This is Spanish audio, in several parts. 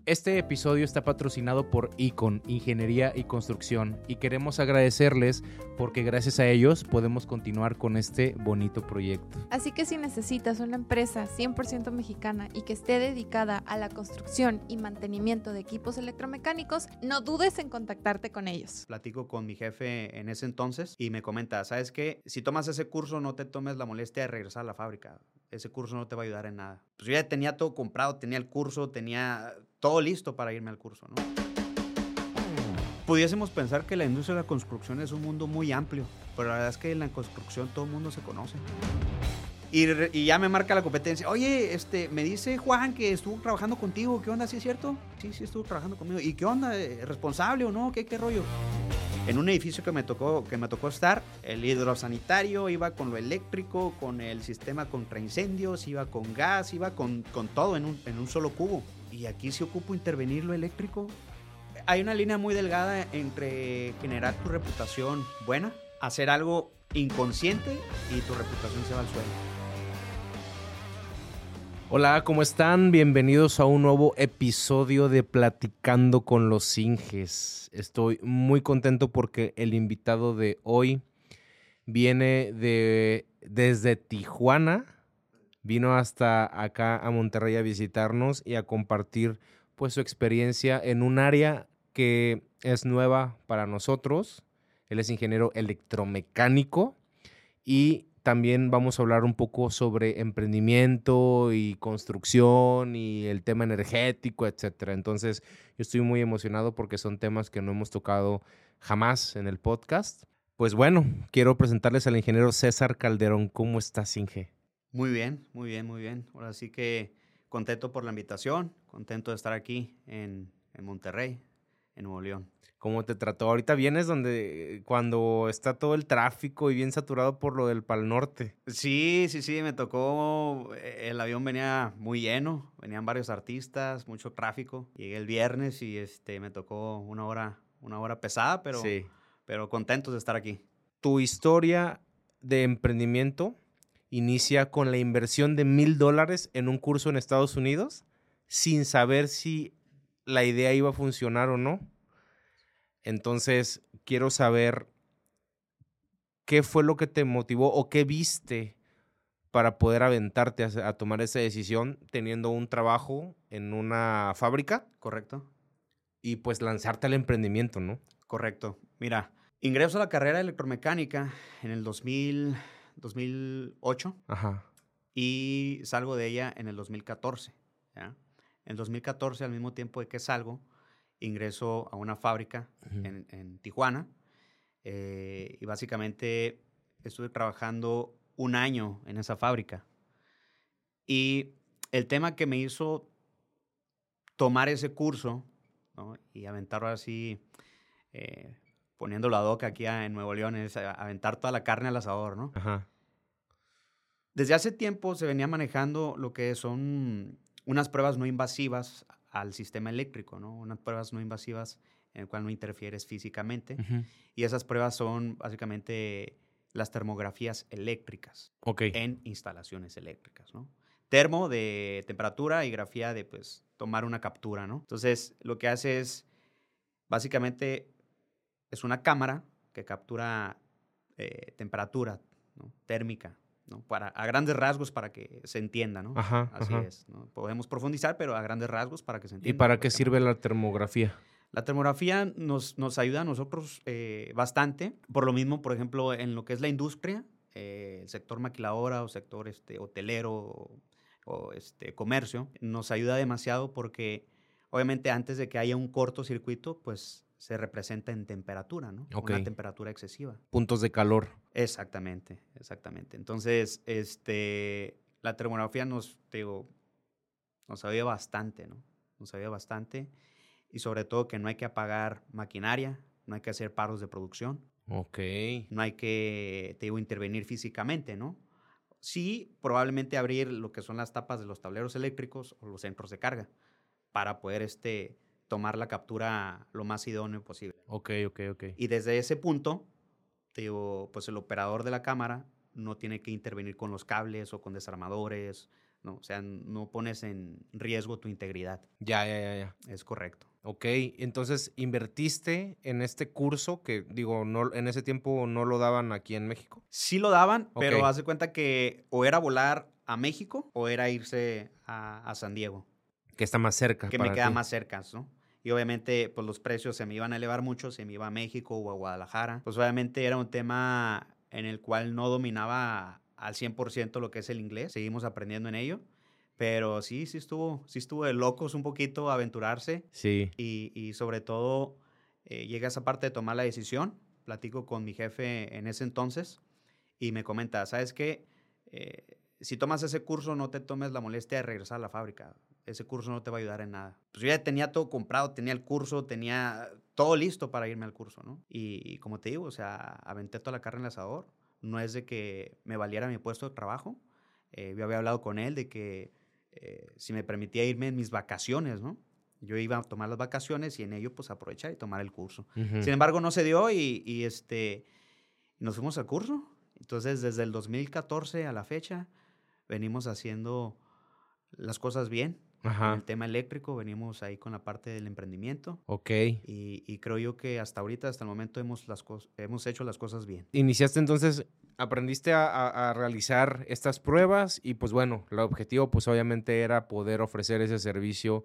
Este episodio está patrocinado por Icon, Ingeniería y Construcción, y queremos agradecerles porque gracias a ellos podemos continuar con este bonito proyecto. Así que si necesitas una empresa 100% mexicana y que esté dedicada a la construcción y mantenimiento de equipos electromecánicos, no dudes en contactarte con ellos. Platico con mi jefe en ese entonces y me comenta, ¿sabes qué? Si tomas ese curso, no te tomes la molestia de regresar a la fábrica. Ese curso no te va a ayudar en nada. Pues yo ya tenía todo comprado, tenía el curso, tenía todo listo para irme al curso, ¿no? Pudiésemos pensar que la industria de la construcción es un mundo muy amplio, pero la verdad es que en la construcción todo el mundo se conoce. Y ya me marca la competencia. Oye, me dice Juan que estuvo trabajando contigo. ¿Qué onda? ¿Sí es cierto? Sí, estuvo trabajando conmigo. ¿Y qué onda? ¿Responsable o no? ¿Qué rollo? En un edificio que me tocó estar, el hidrosanitario iba con lo eléctrico, con el sistema contra incendios, iba con gas, iba con todo en un solo cubo. Y aquí sí ocupo intervenir lo eléctrico. Hay una línea muy delgada entre generar tu reputación buena, hacer algo inconsciente y tu reputación se va al suelo. Hola, ¿cómo están? Bienvenidos a un nuevo episodio de Platicando con los Inges. Estoy muy contento porque el invitado de hoy viene desde Tijuana, vino hasta acá a Monterrey a visitarnos y a compartir pues su experiencia en un área que es nueva para nosotros. Él es ingeniero electromecánico y también vamos a hablar un poco sobre emprendimiento y construcción y el tema energético, etcétera. Entonces, yo estoy muy emocionado porque son temas que no hemos tocado jamás en el podcast. Pues bueno, quiero presentarles al ingeniero César Calderón. ¿Cómo estás, Inge? Muy bien, muy bien, muy bien. Ahora sí que contento por la invitación, contento de estar aquí en Monterrey, en Nuevo León. ¿Cómo te trató? Ahorita vienes cuando está todo el tráfico y bien saturado por lo del Pal Norte. Sí, me tocó, el avión venía muy lleno, venían varios artistas, mucho tráfico. Llegué el viernes y me tocó una hora pesada, pero contentos de estar aquí. Tu historia de emprendimiento inicia con la inversión de $1,000 en un curso en Estados Unidos sin saber si la idea iba a funcionar o no. Entonces, quiero saber qué fue lo que te motivó o qué viste para poder aventarte a tomar esa decisión teniendo un trabajo en una fábrica. ¿Correcto? Y pues lanzarte al emprendimiento, ¿no? Correcto. Mira, ingreso a la carrera de electromecánica en el 2008. Ajá. Y salgo de ella en el 2014. ¿Ya? En el 2014, al mismo tiempo de que salgo, ingreso a una fábrica en Tijuana y básicamente estuve trabajando un año en esa fábrica. Y el tema que me hizo tomar ese curso, ¿no? Y aventarlo así, poniéndolo ad hoc aquí en Nuevo León, es aventar toda la carne al asador, ¿no? Ajá. Desde hace tiempo se venía manejando lo que son unas pruebas no invasivas al sistema eléctrico, ¿no? Unas pruebas no invasivas en las cuales no interfieres físicamente. Uh-huh. Y esas pruebas son básicamente las termografías eléctricas en instalaciones eléctricas, ¿no? Termo de temperatura y grafía de, pues, tomar una captura, ¿no? Entonces, lo que hace es, básicamente, es una cámara que captura temperatura, ¿no? Térmica, ¿no? A grandes rasgos para que se entienda, ¿no? Ajá, Así es, ¿no? Podemos profundizar, pero a grandes rasgos para que se entienda. ¿Y para qué sirve la termografía? La termografía nos ayuda a nosotros bastante. Por lo mismo, por ejemplo, en lo que es la industria, el sector maquiladora o sector hotelero o comercio, nos ayuda demasiado porque obviamente antes de que haya un cortocircuito, pues se representa en temperatura, ¿no? Una temperatura excesiva. Puntos de calor. Exactamente. Entonces, la termografía nos ayuda bastante, ¿no? Nos ayuda bastante. Y sobre todo que no hay que apagar maquinaria, no hay que hacer paros de producción. Ok. No hay que, intervenir físicamente, ¿no? Sí, probablemente abrir lo que son las tapas de los tableros eléctricos o los centros de carga para poder tomar la captura lo más idóneo posible. Ok. Y desde ese punto, pues el operador de la cámara no tiene que intervenir con los cables o con desarmadores, ¿no? O sea, no pones en riesgo tu integridad. Ya. Es correcto. Ok, entonces invertiste en este curso que, digo, no, en ese tiempo no lo daban aquí en México. Sí lo daban, Ok. pero haz de cuenta que o era volar a México o era irse a San Diego, Que está más cerca que para me queda ti. más cerca, ¿no? Y obviamente, pues los precios se me iban a elevar mucho, se me iba a México o a Guadalajara. Pues obviamente era un tema en el cual no dominaba al 100% lo que es el inglés. Seguimos aprendiendo en ello. Pero sí estuvo de locos un poquito aventurarse. Sí. Y sobre todo, llega esa parte de tomar la decisión. Platico con mi jefe en ese entonces y me comenta, ¿sabes qué? Si tomas ese curso, no te tomes la molestia de regresar a la fábrica. Ese curso no te va a ayudar en nada. Pues yo ya tenía todo comprado, tenía el curso, tenía todo listo para irme al curso, ¿no? Y como te digo, o sea, aventé toda la carne en el asador. No es de que me valiera mi puesto de trabajo. Yo había hablado con él de que si me permitía irme en mis vacaciones, ¿no? Yo iba a tomar las vacaciones y en ello, pues, aprovechar y tomar el curso. Ujú. Sin embargo, no se dio y nos fuimos al curso. Entonces, desde el 2014 a la fecha, venimos haciendo las cosas bien. En Ajá. el tema eléctrico, venimos ahí con la parte del emprendimiento. Ok. Y creo yo que hasta ahorita, hasta el momento, hemos hecho las cosas bien. Iniciaste entonces, aprendiste a realizar estas pruebas y pues bueno, el objetivo pues obviamente era poder ofrecer ese servicio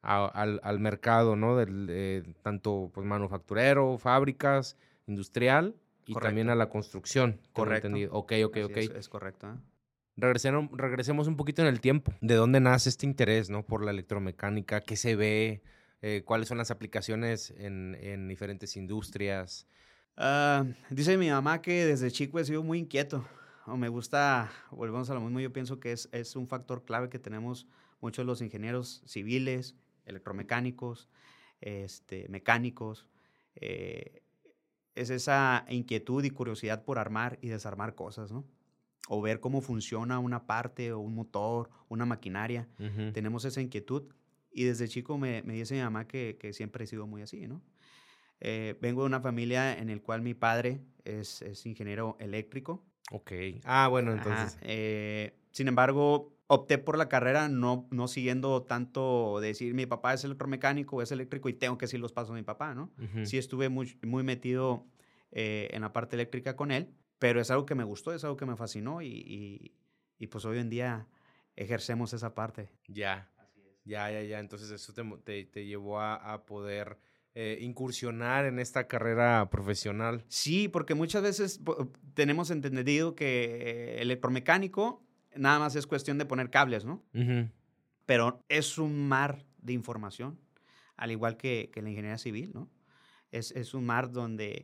al mercado, ¿no? Tanto pues manufacturero, fábricas, industrial y Correcto. también a la construcción. Tengo Correcto. entendido. Ok. Así es correcto, ¿eh? Regresemos un poquito en el tiempo. ¿De dónde nace este interés, ¿no? Por la electromecánica? ¿Qué se ve? ¿Cuáles son las aplicaciones en diferentes industrias? Dice mi mamá que desde chico he sido muy inquieto. O me gusta, volvemos a lo mismo, yo pienso que es un factor clave que tenemos muchos de los ingenieros civiles, electromecánicos, mecánicos. Es esa inquietud y curiosidad por armar y desarmar cosas, ¿no? O ver cómo funciona una parte o un motor, una maquinaria. Ujú. Tenemos esa inquietud y desde chico me dice mi mamá que siempre he sido muy así, ¿no? Vengo de una familia en la cual mi padre es ingeniero eléctrico. Ok. Ah, bueno, Ajá, entonces. sin embargo, opté por la carrera no siguiendo tanto decir mi papá es electromecánico o es eléctrico y tengo que seguir los pasos de mi papá, ¿no? Ujú. Sí estuve muy metido en la parte eléctrica con él, pero es algo que me gustó, es algo que me fascinó y pues hoy en día ejercemos esa parte. Ya. Ya. Entonces eso te llevó a poder incursionar en esta carrera profesional. Sí, porque muchas veces tenemos entendido que electromecánico nada más es cuestión de poner cables, ¿no? Ujú. Pero es un mar de información, al igual que la ingeniería civil, ¿no? Es un mar donde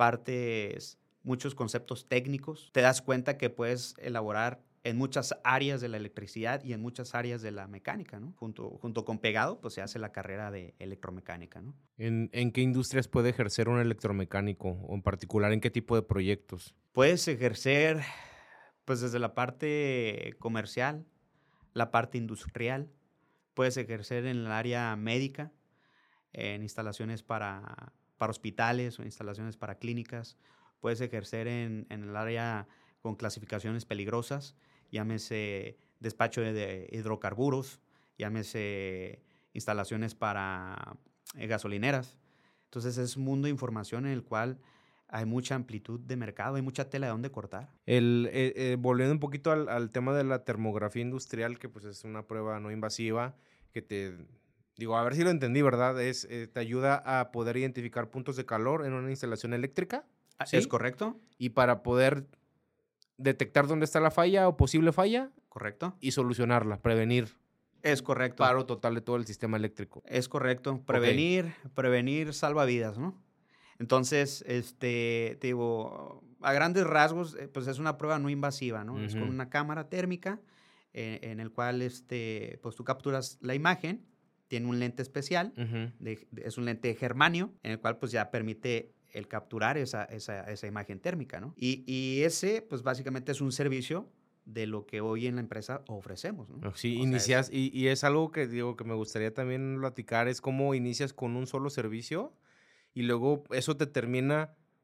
partes muchos conceptos técnicos, te das cuenta que puedes elaborar en muchas áreas de la electricidad y en muchas áreas de la mecánica, ¿no? Junto con pegado, pues se hace la carrera de electromecánica, ¿no? ¿En qué industrias puede ejercer un electromecánico? O en particular, ¿en qué tipo de proyectos? Puedes ejercer, pues desde la parte comercial, la parte industrial, puedes ejercer en el área médica, en instalaciones para hospitales o instalaciones para clínicas, puedes ejercer en el área con clasificaciones peligrosas, llámese despacho de hidrocarburos, llámese instalaciones para gasolineras. Entonces es un mundo de información en el cual hay mucha amplitud de mercado, hay mucha tela de dónde cortar. Volviendo un poquito al tema de la termografía industrial, que pues es una prueba no invasiva, que digo, a ver si lo entendí, ¿verdad? Te ayuda a poder identificar puntos de calor en una instalación eléctrica. ¿Sí? ¿Es correcto? Y para poder detectar dónde está la falla o posible falla. ¿Correcto? Y solucionarla, prevenir. Es correcto. Paro total de todo el sistema eléctrico. Es correcto. Prevenir salva vidas, ¿no? Entonces, te digo, a grandes rasgos, pues es una prueba no invasiva, ¿no? Es con una cámara térmica en el cual, pues tú capturas la imagen, tiene un lente especial, es un lente de germanio, en el cual pues ya permite el capturar esa imagen térmica, ¿no? Y ese, pues básicamente es un servicio de lo que hoy en la empresa ofrecemos, ¿no? Sí, inicias, y es algo que digo que me gustaría también platicar, es cómo inicias con un solo servicio y luego eso te termina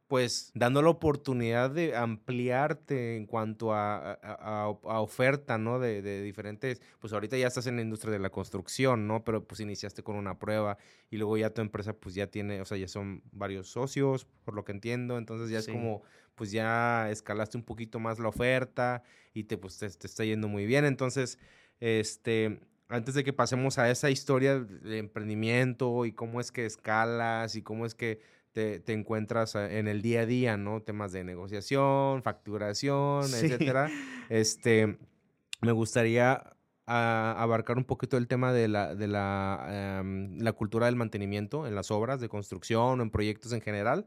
pues dando la oportunidad de ampliarte en cuanto a oferta, ¿no? De diferentes, pues ahorita ya estás en la industria de la construcción, ¿no? Pero pues iniciaste con una prueba y luego ya tu empresa pues ya tiene, o sea, ya son varios socios, por lo que entiendo, entonces ya es Sí. como, pues ya escalaste un poquito más la oferta y pues te está yendo muy bien, entonces, antes de que pasemos a esa historia de emprendimiento y cómo es que escalas y cómo es que te encuentras en el día a día, ¿no? Temas de negociación, facturación, Sí. etcétera. Me gustaría abarcar un poquito el tema de la cultura del mantenimiento en las obras de construcción o en proyectos en general.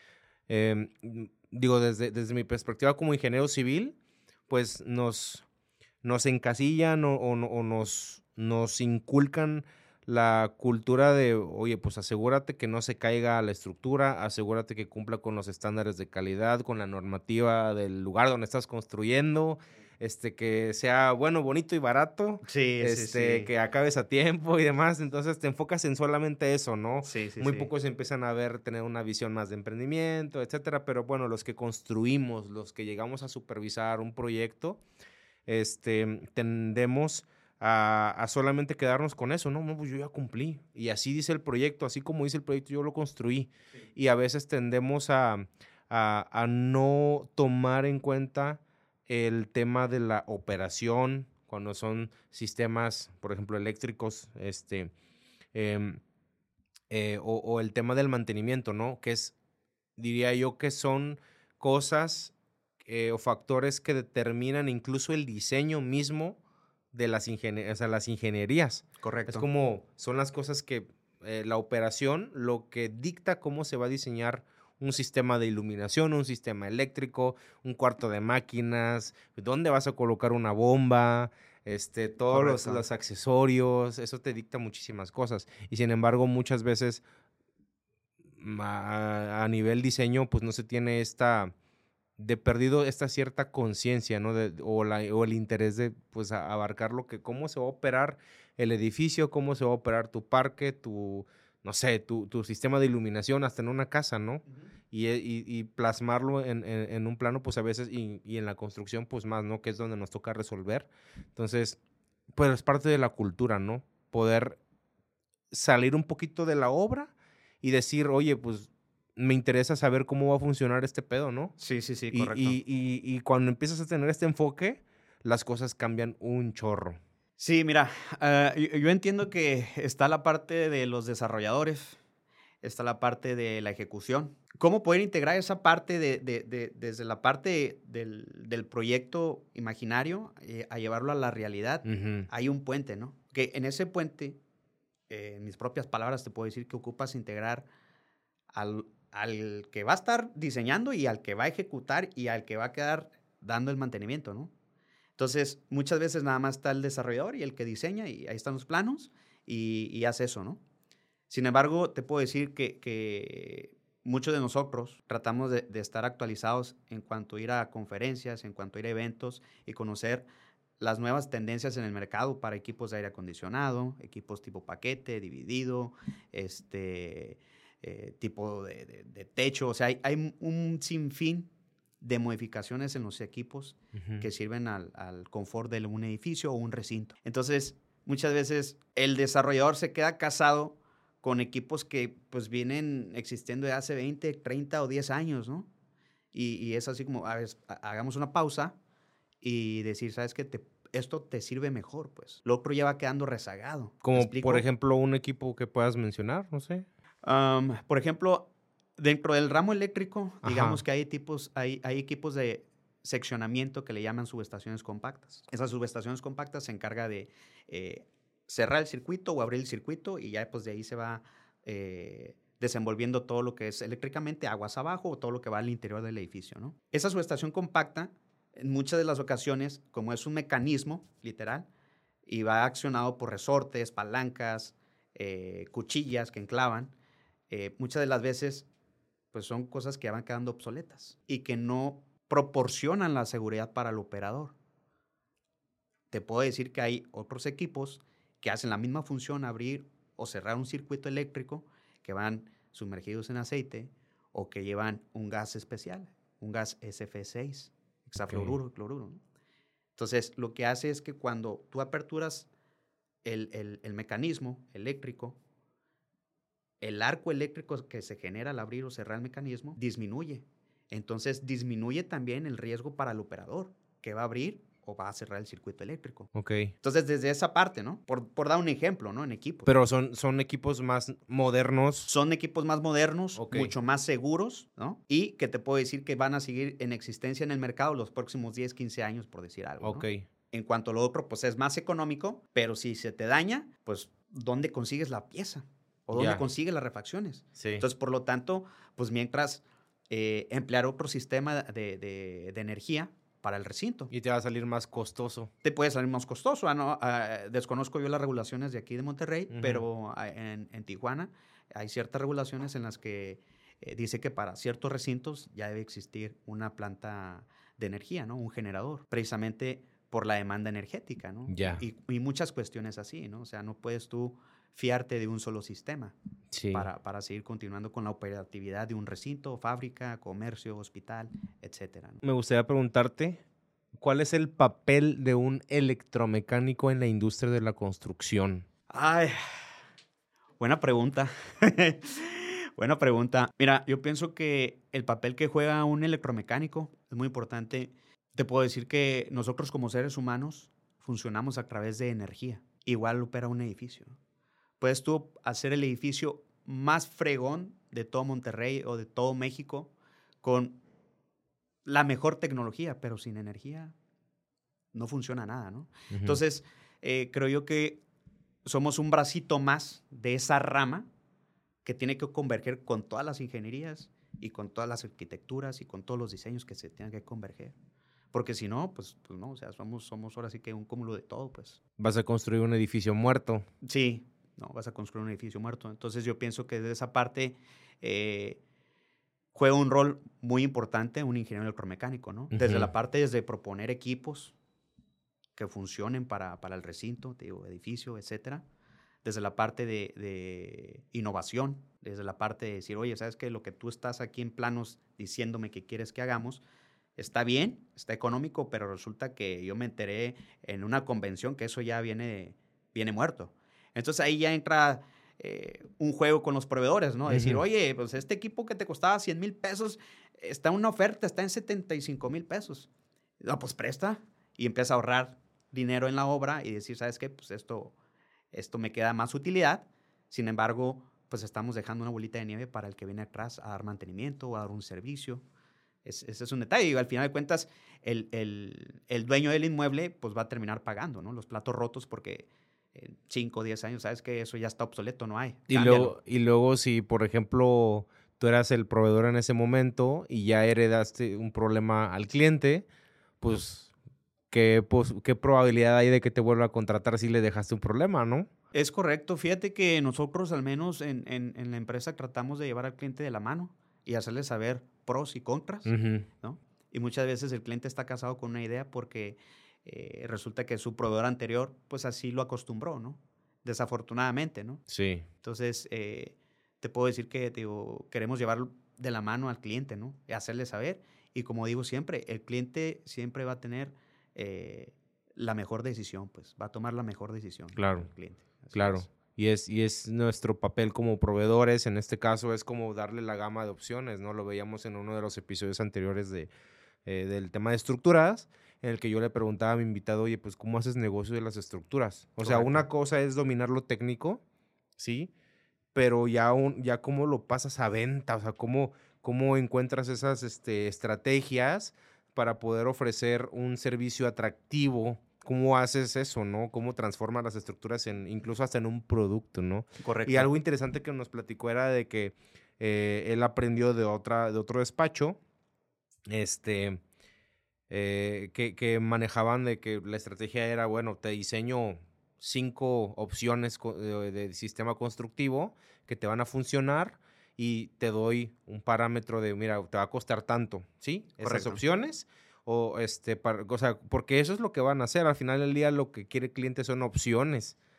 Digo, desde mi perspectiva como ingeniero civil, pues nos encasillan o nos inculcan la cultura de, oye, pues asegúrate que no se caiga la estructura, asegúrate que cumpla con los estándares de calidad, con la normativa del lugar donde estás construyendo, que sea bueno, bonito y barato, Sí, sí. que acabes a tiempo y demás. Entonces te enfocas en solamente eso, ¿no? Sí, sí, Muy sí. pocos empiezan a tener una visión más de emprendimiento, etcétera. Pero bueno, los que construimos, los que llegamos a supervisar un proyecto, tendemos a solamente quedarnos con eso, ¿no? No, pues yo ya cumplí. Y así dice el proyecto, así como dice el proyecto, yo lo construí. Sí. Y a veces tendemos a no tomar en cuenta el tema de la operación, cuando son sistemas, por ejemplo, eléctricos, o el tema del mantenimiento, ¿no? Que es, diría yo, que son cosas o factores que determinan incluso el diseño mismo de las ingenierías. Correcto. Es como, son las cosas que, la operación, lo que dicta cómo se va a diseñar un sistema de iluminación, un sistema eléctrico, un cuarto de máquinas, dónde vas a colocar una bomba, todos los accesorios, eso te dicta muchísimas cosas. Y sin embargo, muchas veces a nivel diseño, pues no se tiene de perdido esta cierta conciencia, ¿no? O el interés de, pues, abarcar cómo se va a operar el edificio, cómo se va a operar tu parque, no sé, tu sistema de iluminación, hasta en una casa, ¿no? Uh-huh. Y plasmarlo en un plano, pues a veces, y en la construcción, pues más, ¿no? Que es donde nos toca resolver. Entonces, pues es parte de la cultura, ¿no? Poder salir un poquito de la obra y decir, oye, pues me interesa saber cómo va a funcionar este pedo, ¿no? Sí, correcto. Y cuando empiezas a tener este enfoque, las cosas cambian un chorro. Sí, mira, yo entiendo que está la parte de los desarrolladores, está la parte de la ejecución. ¿Cómo poder integrar esa parte desde la parte del proyecto imaginario a llevarlo a la realidad? Uh-huh. Hay un puente, ¿no? Que en ese puente, en mis propias palabras, te puedo decir que ocupas integrar al que va a estar diseñando y al que va a ejecutar y al que va a quedar dando el mantenimiento, ¿no? Entonces, muchas veces nada más está el desarrollador y el que diseña y ahí están los planos y hace eso, ¿no? Sin embargo, te puedo decir que muchos de nosotros tratamos de estar actualizados en cuanto a ir a conferencias, en cuanto a ir a eventos y conocer las nuevas tendencias en el mercado para equipos de aire acondicionado, equipos tipo paquete, dividido, tipo de techo. O sea, hay un sinfín de modificaciones en los equipos uh-huh. que sirven al confort de un edificio o un recinto. Entonces, muchas veces el desarrollador se queda casado con equipos que pues vienen existiendo de hace 20, 30 o 10 años, ¿no? Y es así como, a ver, hagamos una pausa y decir, ¿sabes qué? Esto te sirve mejor, pues. Lo otro ya va quedando rezagado. Como, por ejemplo, un equipo que puedas mencionar, no sé. Por ejemplo, dentro del ramo eléctrico, ajá, digamos que hay equipos de seccionamiento que le llaman subestaciones compactas. Esas subestaciones compactas se encarga de cerrar el circuito o abrir el circuito y ya pues de ahí se va desenvolviendo todo lo que es eléctricamente aguas abajo o todo lo que va al interior del edificio, ¿no? Esa subestación compacta, en muchas de las ocasiones, como es un mecanismo, literal, y va accionado por resortes, palancas, cuchillas que enclavan, muchas de las veces pues son cosas que van quedando obsoletas y que no proporcionan la seguridad para el operador. Te puedo decir que hay otros equipos que hacen la misma función, abrir o cerrar un circuito eléctrico, que van sumergidos en aceite o que llevan un gas especial, un gas SF6, hexafluoruro, cloruro, ¿no? Entonces, lo que hace es que cuando tú aperturas el mecanismo eléctrico, el arco eléctrico que se genera al abrir o cerrar el mecanismo disminuye. Entonces, disminuye también el riesgo para el operador, que va a abrir o va a cerrar el circuito eléctrico. Ok. Entonces, desde esa parte, ¿no? Por dar un ejemplo, ¿no? En equipos. Pero son equipos más modernos. Son equipos más modernos, Ok. mucho más seguros, ¿no? Y que te puedo decir que van a seguir en existencia en el mercado los próximos 10, 15 años, por decir algo, ¿no? Ok. En cuanto a lo otro, pues es más económico, pero si se te daña, pues, ¿dónde consigues la pieza? ¿O dónde Ya. consigues las refacciones? Sí. Entonces, por lo tanto, pues mientras emplear otro sistema de energía para el recinto. Y te va a salir más costoso. Te puede salir más costoso. Desconozco yo las regulaciones de aquí de Monterrey, Ujú. pero en Tijuana hay ciertas regulaciones en las que dice que para ciertos recintos ya debe existir una planta de energía, ¿no? Un generador, precisamente por la demanda energética, ¿no? Ya. Y muchas cuestiones así, ¿no? O sea, no puedes tú fiarte de un solo sistema Sí. para seguir continuando con la operatividad de un recinto, fábrica, comercio, hospital, etcétera, ¿no? Me gustaría preguntarte, ¿cuál es el papel de un electromecánico en la industria de la construcción? Ay, buena pregunta. Buena pregunta. Mira, yo pienso que el papel que juega un electromecánico es muy importante. Te puedo decir que nosotros como seres humanos funcionamos a través de energía. Igual opera un edificio. Puedes tú hacer el edificio más fregón de todo Monterrey o de todo México con la mejor tecnología, pero sin energía no funciona nada, ¿no? Ujú. Entonces, creo yo que somos un bracito más de esa rama que tiene que converger con todas las ingenierías y con todas las arquitecturas y con todos los diseños que se tienen que converger. Porque si no, pues no, o sea, somos ahora sí que un cúmulo de todo, pues. Vas a construir un edificio muerto. Sí, no, vas a construir un edificio muerto. Entonces yo pienso que de esa parte juega un rol muy importante un ingeniero electromecánico, ¿no? Desde Ujú. la parte desde proponer equipos que funcionen para el recinto, te digo, edificio, etcétera. Desde la parte de innovación, desde la parte de decir, oye, ¿sabes qué? Lo que tú estás aquí en planos diciéndome que quieres que hagamos, está bien, está económico, pero resulta que yo me enteré en una convención que eso ya viene muerto. Entonces ahí ya entra un juego con los proveedores, ¿no? Decir, Ujú. oye, pues este equipo que te costaba 100,000 pesos, está en una oferta, está en 75,000 pesos. No, pues presta y empieza a ahorrar dinero en la obra y decir, ¿sabes qué? Pues esto me queda más utilidad. Sin embargo, pues estamos dejando una bolita de nieve para el que viene atrás a dar mantenimiento o a dar un servicio. Ese es un detalle. Y al final de cuentas, el dueño del inmueble pues va a terminar pagando, ¿no? Los platos rotos porque en 5 o 10 años, ¿sabes qué? Eso ya está obsoleto, no hay. Cámbialo. Y luego si, por ejemplo, tú eras el proveedor en ese momento y ya heredaste un problema al cliente, pues, ¿qué probabilidad hay de que te vuelva a contratar si le dejaste un problema, no? Es correcto. Fíjate que nosotros, al menos en la empresa, tratamos de llevar al cliente de la mano y hacerle saber pros y contras, Ujú. ¿no? Y muchas veces el cliente está casado con una idea porque resulta que su proveedor anterior, pues así lo acostumbró, ¿no? Desafortunadamente, ¿no? Sí. Entonces, te puedo decir que digo, queremos llevar de la mano al cliente, ¿no? Y hacerle saber. Y como digo siempre, el cliente siempre va a tener la mejor decisión, pues. Va a tomar la mejor decisión. Claro, El cliente. Así claro. es. Y es nuestro papel como proveedores, en este caso es como darle la gama de opciones, ¿no? Lo veíamos en uno de los episodios anteriores del tema de estructuras, en el que yo le preguntaba a mi invitado, oye, pues, ¿cómo haces negocio de las estructuras? O sea, Correcto. una cosa es dominar lo técnico, ¿sí? Pero ya cómo lo pasas a venta, o sea, cómo encuentras esas estrategias para poder ofrecer un servicio atractivo. ¿Cómo haces eso, no? ¿Cómo transformas las estructuras incluso hasta en un producto, no? Correcto. Y algo interesante que nos platicó era de que él aprendió de otro despacho, que manejaban de que la estrategia era, bueno, te diseño 5 opciones de sistema constructivo que te van a funcionar y te doy un parámetro de, mira, te va a costar tanto, ¿sí? Esas Correcto. opciones. O sea, porque eso es lo que van a hacer. Al final del día lo que quiere el cliente son opciones.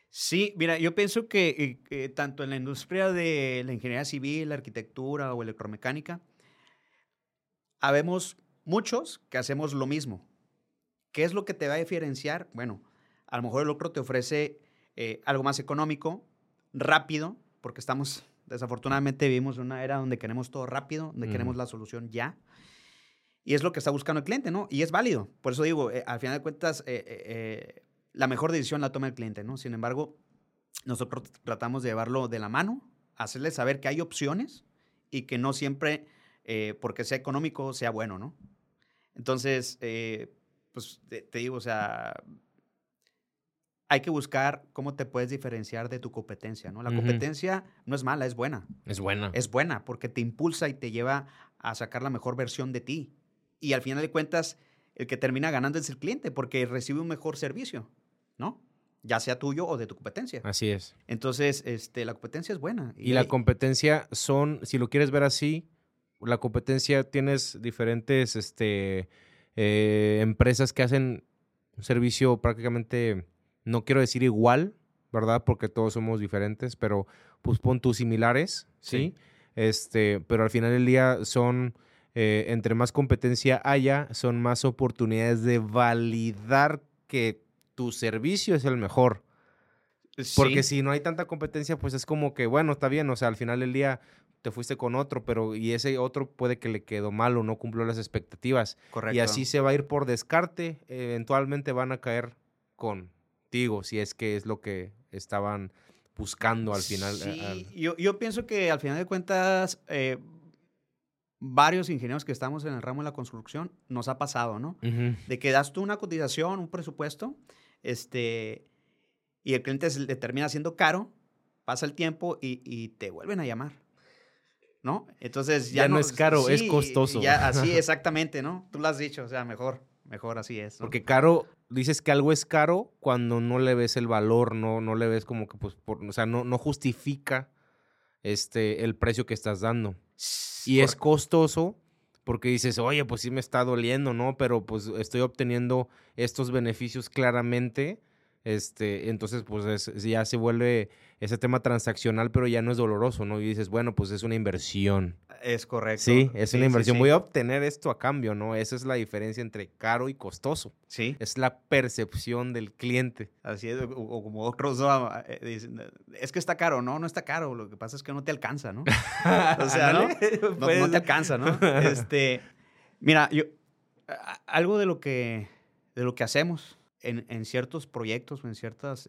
Sí, mira, yo pienso que tanto en la industria de la ingeniería civil, la arquitectura o electromecánica, habemos muchos que hacemos lo mismo. ¿Qué es lo que te va a diferenciar? Bueno, a lo mejor el otro te ofrece algo más económico, rápido, porque desafortunadamente vivimos en una era donde queremos todo rápido, donde queremos la solución ya. Y es lo que está buscando el cliente, ¿no? Y es válido. Por eso digo, al final de cuentas, la mejor decisión la toma el cliente, ¿no? Sin embargo, nosotros tratamos de llevarlo de la mano, hacerle saber que hay opciones y que no siempre, porque sea económico, sea bueno, ¿no? Entonces, pues te digo, o sea, hay que buscar cómo te puedes diferenciar de tu competencia, ¿no? La competencia no es mala, es buena. Es buena. Es buena porque te impulsa y te lleva a sacar la mejor versión de ti. Y al final de cuentas, el que termina ganando es el cliente porque recibe un mejor servicio, ¿no? Ya sea tuyo o de tu competencia. Así es. Entonces, la competencia es buena. Y la competencia si lo quieres ver así, la competencia tienes diferentes empresas que hacen un servicio prácticamente, no quiero decir igual, ¿verdad? Porque todos somos diferentes, pero pues pon tú similares, ¿sí? Pero al final del día son, entre más competencia haya, son más oportunidades de validar que tu servicio es el mejor. Porque si no hay tanta competencia, pues es como que, bueno, está bien, o sea, al final del día te fuiste con otro, pero y ese otro puede que le quedó mal o no cumplió las expectativas. Correcto. Y así se va a ir por descarte, eventualmente van a caer contigo, si es que es lo que estaban buscando al final. Sí, yo pienso que al final de cuentas, varios ingenieros que estamos en el ramo de la construcción nos ha pasado, ¿no? De que das tú una cotización, un presupuesto, y el cliente le termina siendo caro, pasa el tiempo y te vuelven a llamar, ¿no? Entonces ya no es caro, sí, es costoso. Ya, así exactamente, ¿no? Tú lo has dicho, o sea, mejor así es, ¿no? Porque caro, dices que algo es caro cuando no le ves el valor, no le ves como que, pues, o sea, no justifica el precio que estás dando. Y es costoso porque dices, oye, pues sí me está doliendo, ¿no? Pero pues estoy obteniendo estos beneficios claramente. Entonces, pues ya se vuelve ese tema transaccional, pero ya no es doloroso, ¿no? Y dices, bueno, pues es una inversión. Es correcto. Sí, es una inversión. Sí. Voy a obtener esto a cambio, ¿no? Esa es la diferencia entre caro y costoso. Sí. Es la percepción del cliente. Así es, o como otros dicen, es que está caro, ¿no? No está caro, lo que pasa es que no te alcanza, ¿no? O sea, no te alcanza, ¿no? Mira, algo de lo que hacemos en ciertos proyectos o en ciertas,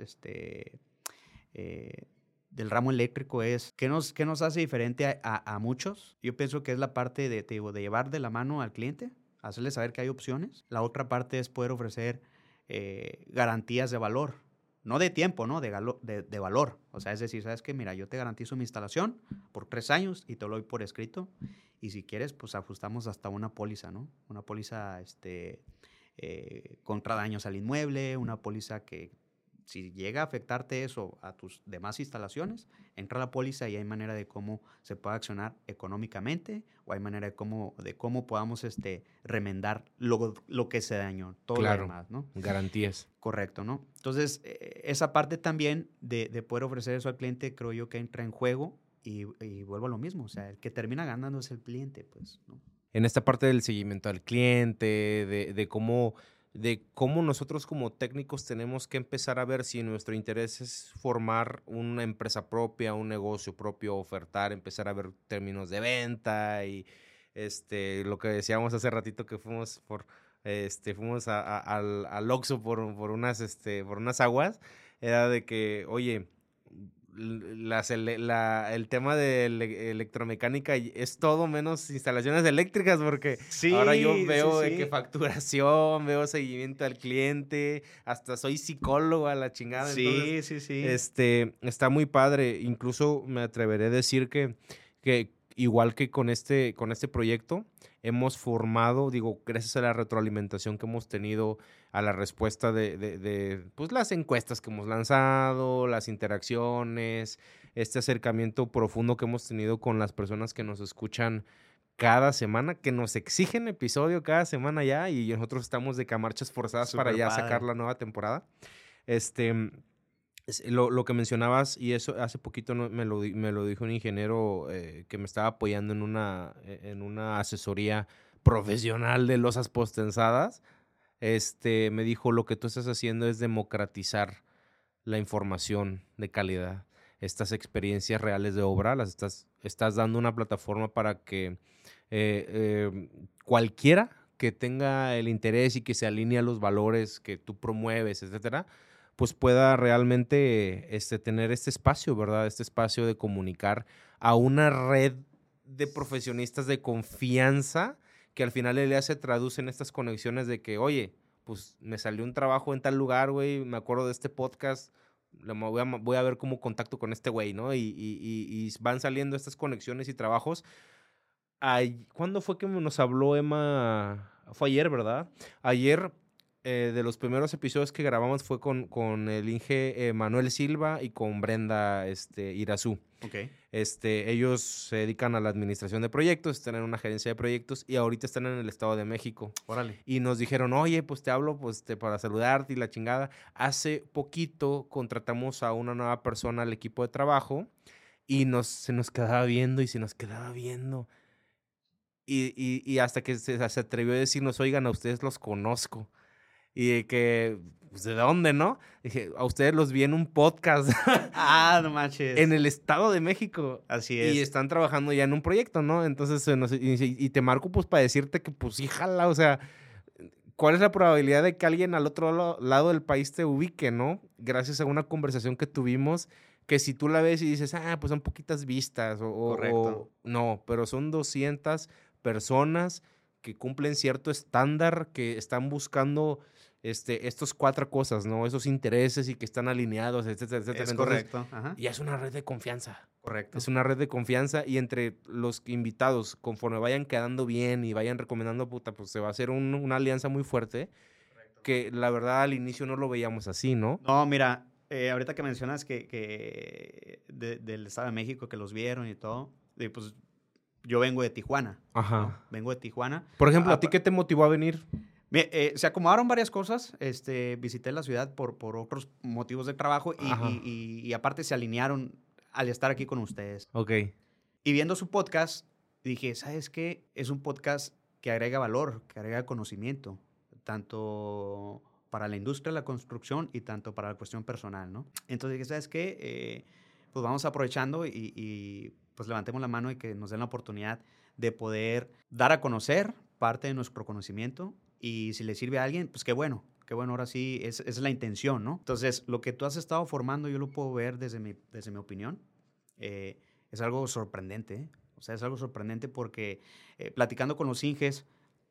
del ramo eléctrico es, ¿qué nos hace diferente a muchos? Yo pienso que es la parte de llevar de la mano al cliente, hacerle saber que hay opciones. La otra parte es poder ofrecer garantías de valor, no de tiempo, ¿no? De valor. O sea, es decir, ¿sabes qué? Mira, yo te garantizo mi instalación por 3 años y te lo doy por escrito. Y si quieres, pues ajustamos hasta una póliza, ¿no? Una póliza, contra daños al inmueble, una póliza que si llega a afectarte eso a tus demás instalaciones, entra a la póliza y hay manera de cómo se puede accionar económicamente o hay manera de cómo podamos remendar lo que se dañó, todo lo demás, ¿no? Garantías. Correcto, ¿no? Entonces, esa parte también de poder ofrecer eso al cliente, creo yo que entra en juego y vuelvo a lo mismo, o sea, el que termina ganando es el cliente, pues, ¿no? En esta parte del seguimiento al cliente, de cómo nosotros como técnicos tenemos que empezar a ver si nuestro interés es formar una empresa propia, un negocio propio, ofertar, empezar a ver términos de venta y lo que decíamos hace ratito que fuimos al Oxxo por unas aguas, era de que, oye, el tema de electromecánica es todo menos instalaciones eléctricas, porque ahora yo veo de que facturación, veo seguimiento al cliente, hasta soy psicólogo a la chingada. Entonces, sí. Está muy padre. Incluso me atreveré a decir que igual que con este proyecto, hemos formado, gracias a la retroalimentación que hemos tenido, a la respuesta de pues, las encuestas que hemos lanzado, las interacciones, este acercamiento profundo que hemos tenido con las personas que nos escuchan cada semana, que nos exigen episodio cada semana ya, y nosotros estamos de marchas forzadas para ya sacar la nueva temporada. Lo que mencionabas, y eso hace poquito me lo dijo un ingeniero que me estaba apoyando en una asesoría profesional de losas postensadas. Me dijo, lo que tú estás haciendo es democratizar la información de calidad. Estas experiencias reales de obra las estás dando una plataforma para que cualquiera que tenga el interés y que se alinee a los valores que tú promueves, etcétera, pues pueda realmente tener este espacio, ¿verdad? Este espacio de comunicar a una red de profesionistas de confianza que al final el día se traduce en estas conexiones de que, oye, pues me salió un trabajo en tal lugar, güey, me acuerdo de este podcast, voy a ver cómo contacto con este güey, ¿no? Y van saliendo estas conexiones y trabajos. ¿Cuándo fue que nos habló Emma? Fue ayer, ¿verdad? Ayer, de los primeros episodios que grabamos fue con el Inge Manuel Silva y con Brenda Irazú. Ok. Ellos se dedican a la administración de proyectos, están en una gerencia de proyectos y ahorita están en el Estado de México. Órale. Y nos dijeron, oye, pues te hablo para saludarte y la chingada. Hace poquito contratamos a una nueva persona al equipo de trabajo y se nos quedaba viendo y se nos quedaba viendo. Y hasta que se atrevió a decirnos, oigan, a ustedes los conozco. Y de que, pues, ¿de dónde, no? Dije, a ustedes los vi en un podcast. Ah, no manches. En el Estado de México. Así es. Y están trabajando ya en un proyecto, ¿no? Entonces, y te marco pues para decirte que pues sí, jala, o sea, ¿cuál es la probabilidad de que alguien al otro lado del país te ubique, no? Gracias a una conversación que tuvimos, que si tú la ves y dices, pues son poquitas vistas, Correcto. no, pero son 200 personas que cumplen cierto estándar, que están buscando estos 4 cosas, ¿no? Esos intereses y que están alineados, etcétera, etcétera. Es Entonces, correcto. Ajá. ya es una red de confianza. Correcto. Es una red de confianza y entre los invitados, conforme vayan quedando bien y vayan recomendando, pues se va a hacer una alianza muy fuerte. Correcto. Que la verdad al inicio no lo veíamos así, ¿no? No, mira, ahorita que mencionas que del Estado de México, que los vieron y todo, pues yo vengo de Tijuana. Ajá. ¿no? Vengo de Tijuana. Por ejemplo, ¿a ti qué te motivó a venir? Se acomodaron varias cosas. Visité la ciudad por otros motivos de trabajo y aparte se alinearon al estar aquí con ustedes. Ok. Y viendo su podcast, dije, ¿sabes qué? Es un podcast que agrega valor, que agrega conocimiento, tanto para la industria de la construcción y tanto para la cuestión personal, ¿no? Entonces dije, ¿sabes qué? Pues vamos aprovechando y pues levantemos la mano y que nos den la oportunidad de poder dar a conocer parte de nuestro conocimiento y si le sirve a alguien, pues qué bueno, ahora sí, es la intención, ¿no? Entonces, lo que tú has estado formando, yo lo puedo ver desde mi opinión, es algo sorprendente, ¿eh? O sea, es algo sorprendente porque platicando con los Inges,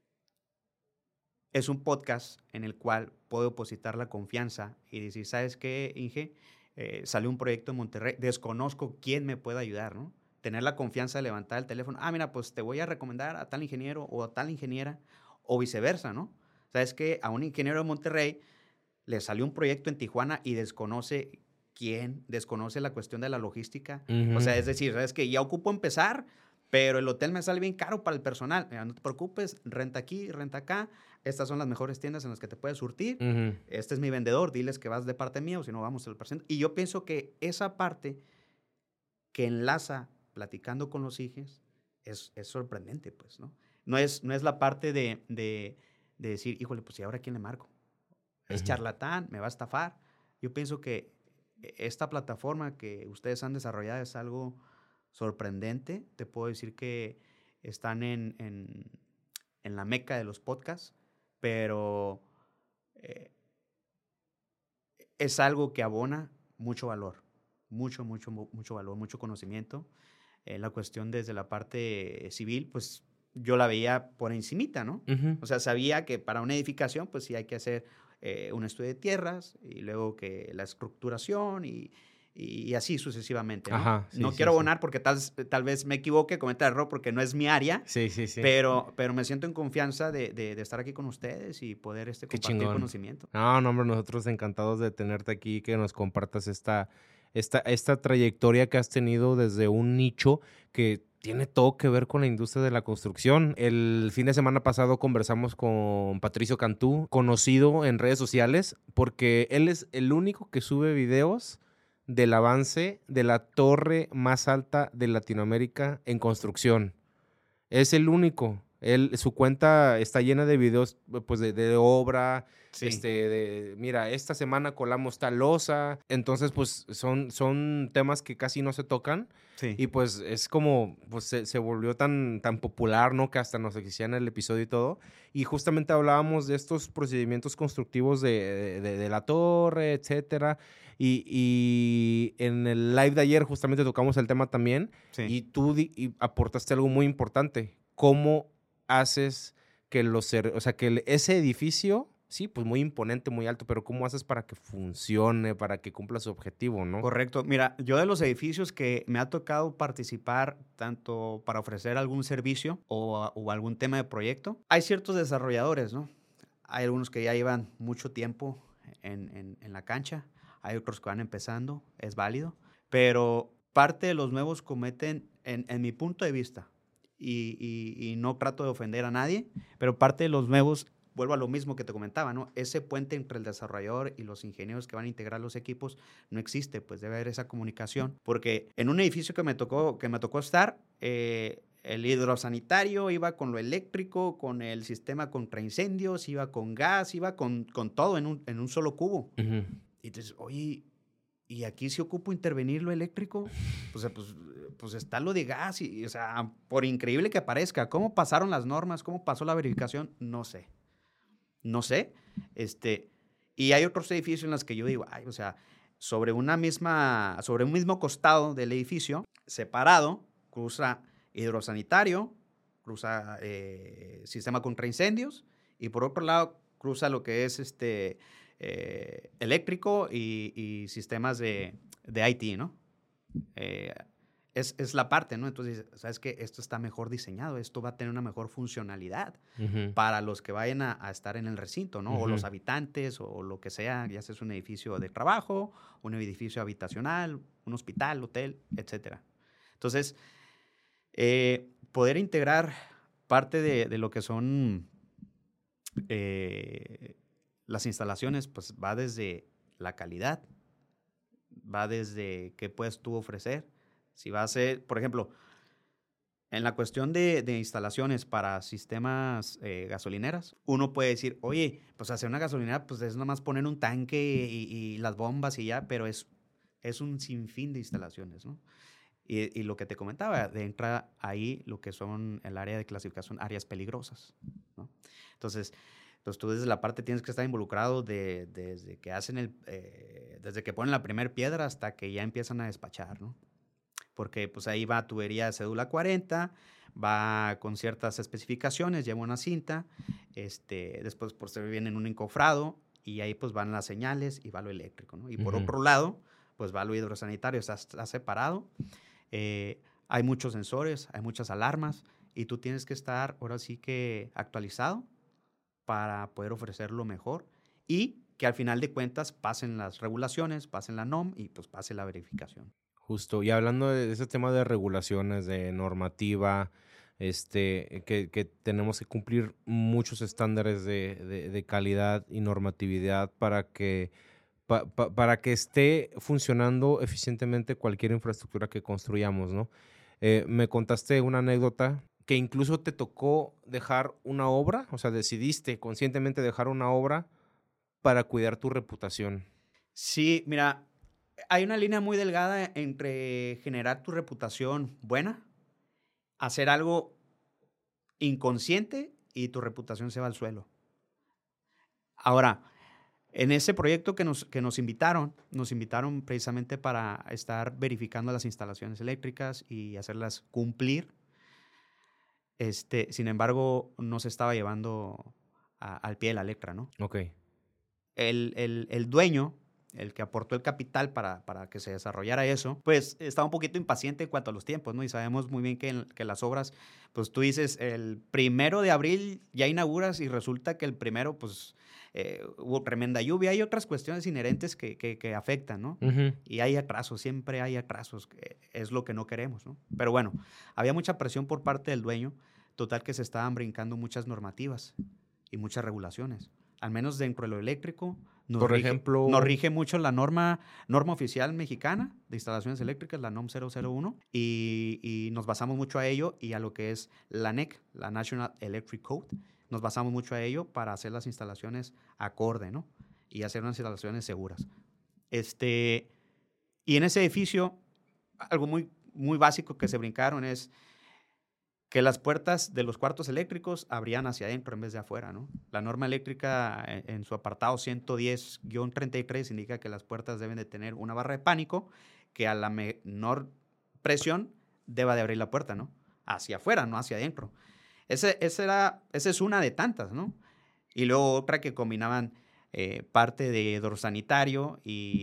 es un podcast en el cual puedo depositar la confianza y decir, ¿sabes qué, Inge? Salió un proyecto en Monterrey, desconozco quién me puede ayudar, ¿no? Tener la confianza de levantar el teléfono. Mira, pues te voy a recomendar a tal ingeniero o a tal ingeniera o viceversa, ¿no? ¿Sabes qué? A un ingeniero de Monterrey le salió un proyecto en Tijuana y desconoce quién, desconoce la cuestión de la logística. Uh-huh. O sea, es decir, ¿sabes qué? Ya ocupo empezar, pero el hotel me sale bien caro para el personal. Mira, no te preocupes, renta aquí, renta acá. Estas son las mejores tiendas en las que te puedes surtir. Uh-huh. Este es mi vendedor, diles que vas de parte mía o si no vamos al presente. Y yo pienso que esa parte que enlaza platicando con los hijos es sorprendente, pues, ¿no? No es la parte de decir, híjole, pues, ¿y ahora quién le marco? ¿Es charlatán? ¿Me va a estafar? Yo pienso que esta plataforma que ustedes han desarrollado es algo sorprendente. Te puedo decir que están en la meca de los podcasts, pero es algo que abona mucho valor, mucho valor, mucho conocimiento. La cuestión desde la parte civil, pues yo la veía por encimita, ¿no? Uh-huh. O sea, sabía que para una edificación, pues sí hay que hacer un estudio de tierras y luego que la estructuración y así sucesivamente, ¿no? Ajá, sí, no sí, quiero sí. abonar porque tal vez me equivoque, cometa error porque no es mi área. Sí, sí, sí. Pero me siento en confianza de estar aquí con ustedes y poder compartir chingón. conocimiento. No, hombre, nosotros encantados de tenerte aquí, que nos compartas esta trayectoria que has tenido desde un nicho que tiene todo que ver con la industria de la construcción. El fin de semana pasado conversamos con Patricio Cantú, conocido en redes sociales, porque él es el único que sube videos del avance de la torre más alta de Latinoamérica en construcción. Es el único. Su cuenta está llena de videos pues, de obra. Sí. Mira, esta semana colamos tal losa. Entonces, pues, son temas que casi no se tocan. Sí. Y pues es como, pues se volvió tan popular, ¿no? Que hasta nos exigían el episodio y todo. Y justamente hablábamos de estos procedimientos constructivos de la torre, etcétera. Y en el live de ayer justamente tocamos el tema también. Sí. Y tú aportaste algo muy importante. ¿Cómo haces que ese edificio, sí, pues muy imponente, muy alto, pero cómo haces para que funcione, para que cumpla su objetivo, ¿no? Correcto. Mira, yo de los edificios que me ha tocado participar, tanto para ofrecer algún servicio o algún tema de proyecto, hay ciertos desarrolladores, ¿no? Hay algunos que ya llevan mucho tiempo en la cancha, hay otros que van empezando, es válido, pero parte de los nuevos cometen, en mi punto de vista, y no trato de ofender a nadie, pero parte de los nuevos, vuelvo a lo mismo que te comentaba, ¿no? Ese puente entre el desarrollador y los ingenieros que van a integrar los equipos no existe, pues debe haber esa comunicación, porque en un edificio que me tocó estar, el hidrosanitario iba con lo eléctrico, con el sistema contra incendios, iba con gas, iba con todo en un solo cubo. Uh-huh. Y entonces, oye, ¿y aquí si ocupo intervenir lo eléctrico? Pues está lo de gas. O sea, por increíble que parezca, ¿cómo pasaron las normas? ¿Cómo pasó la verificación? No sé. Y hay otros edificios en los que yo digo, o sea, sobre un mismo costado del edificio, separado, cruza hidrosanitario, cruza sistema contra incendios, y por otro lado cruza lo que es eléctrico y sistemas de IT, ¿no? Es la parte, ¿no? Entonces, ¿sabes qué? Esto está mejor diseñado, esto va a tener una mejor funcionalidad Uh-huh. para los que vayan a estar en el recinto, ¿no? Uh-huh. O los habitantes, o lo que sea, ya sea un edificio de trabajo, un edificio habitacional, un hospital, hotel, etcétera. Entonces, poder integrar parte de lo que son las instalaciones, pues va desde la calidad, va desde qué puedes tú ofrecer. Si va a ser, por ejemplo, en la cuestión de instalaciones para sistemas gasolineras, uno puede decir, oye, pues hacer una gasolinera, pues es nomás poner un tanque y las bombas y ya, pero es un sinfín de instalaciones, ¿no? Y lo que te comentaba, entra ahí lo que son el área de clasificación, áreas peligrosas, ¿no? Entonces, pues tú desde la parte tienes que estar involucrado desde que hacen desde que ponen la primera piedra hasta que ya empiezan a despachar, ¿no? Porque pues ahí va tubería de cédula 40, va con ciertas especificaciones, lleva una cinta, después por se viene en un encofrado y ahí pues van las señales y va lo eléctrico, ¿no? Y por Uh-huh. otro lado, pues va lo hidrosanitario, está separado, hay muchos sensores, hay muchas alarmas y tú tienes que estar ahora sí que actualizado para poder ofrecer lo mejor y que al final de cuentas pasen las regulaciones, pasen la NOM y pues pase la verificación. Justo, y hablando de ese tema de regulaciones, de normativa, que tenemos que cumplir muchos estándares de calidad y normatividad para que esté funcionando eficientemente cualquier infraestructura que construyamos, ¿no? Me contaste una anécdota que incluso te tocó dejar una obra, o sea, decidiste conscientemente dejar una obra para cuidar tu reputación. Sí, mira, hay una línea muy delgada entre generar tu reputación buena, hacer algo inconsciente y tu reputación se va al suelo. Ahora, en ese proyecto que nos invitaron precisamente para estar verificando las instalaciones eléctricas y hacerlas cumplir. Sin embargo, no se estaba llevando al pie de la letra, ¿no? Ok. El dueño, el que aportó el capital para que se desarrollara eso, pues estaba un poquito impaciente en cuanto a los tiempos, ¿no? Y sabemos muy bien que las obras, pues tú dices, el 1 de abril ya inauguras y resulta que el 1, pues hubo tremenda lluvia. Hay otras cuestiones inherentes que afectan, ¿no? Uh-huh. Y hay atrasos, siempre hay atrasos, que es lo que no queremos, ¿no? Pero bueno, había mucha presión por parte del dueño, total que se estaban brincando muchas normativas y muchas regulaciones. al menos dentro de lo eléctrico. Por ejemplo, nos rige mucho la norma oficial mexicana de instalaciones eléctricas, la NOM 001, y nos basamos mucho a ello y a lo que es la NEC, la National Electric Code. Nos basamos mucho a ello para hacer las instalaciones acorde, ¿no? Y hacer unas instalaciones seguras. Y en ese edificio, algo muy, muy básico que se brincaron es que las puertas de los cuartos eléctricos abrían hacia adentro en vez de afuera, ¿no? La norma eléctrica en su apartado 110-33 indica que las puertas deben de tener una barra de pánico que a la menor presión deba de abrir la puerta, ¿no? Hacia afuera, no hacia adentro. Esa es una de tantas, ¿no? Y luego otra que combinaban parte de hidro sanitario y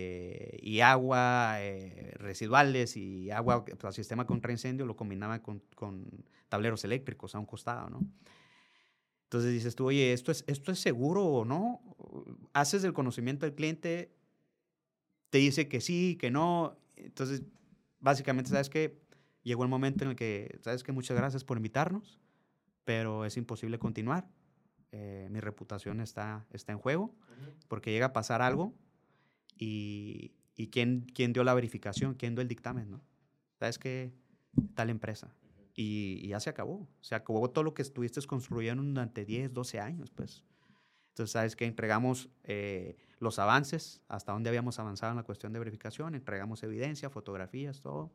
agua residuales y agua, el sistema contra incendio lo combinaban con tableros eléctricos a un costado, ¿no? Entonces dices tú, oye, ¿esto es seguro o no? Haces el conocimiento del cliente, te dice que sí, que no. Entonces, básicamente, ¿sabes qué? Llegó el momento en el que, ¿sabes qué? Muchas gracias por invitarnos, pero es imposible continuar. Mi reputación está en juego porque llega a pasar algo y ¿quién dio la verificación? ¿Quién dio el dictamen? ¿No? ¿Sabes qué? Tal empresa. Y ya se acabó. Se acabó todo lo que estuviste construyendo durante 10, 12 años, pues. Entonces, ¿sabes qué? Entregamos los avances, hasta donde habíamos avanzado en la cuestión de verificación, entregamos evidencia, fotografías, todo.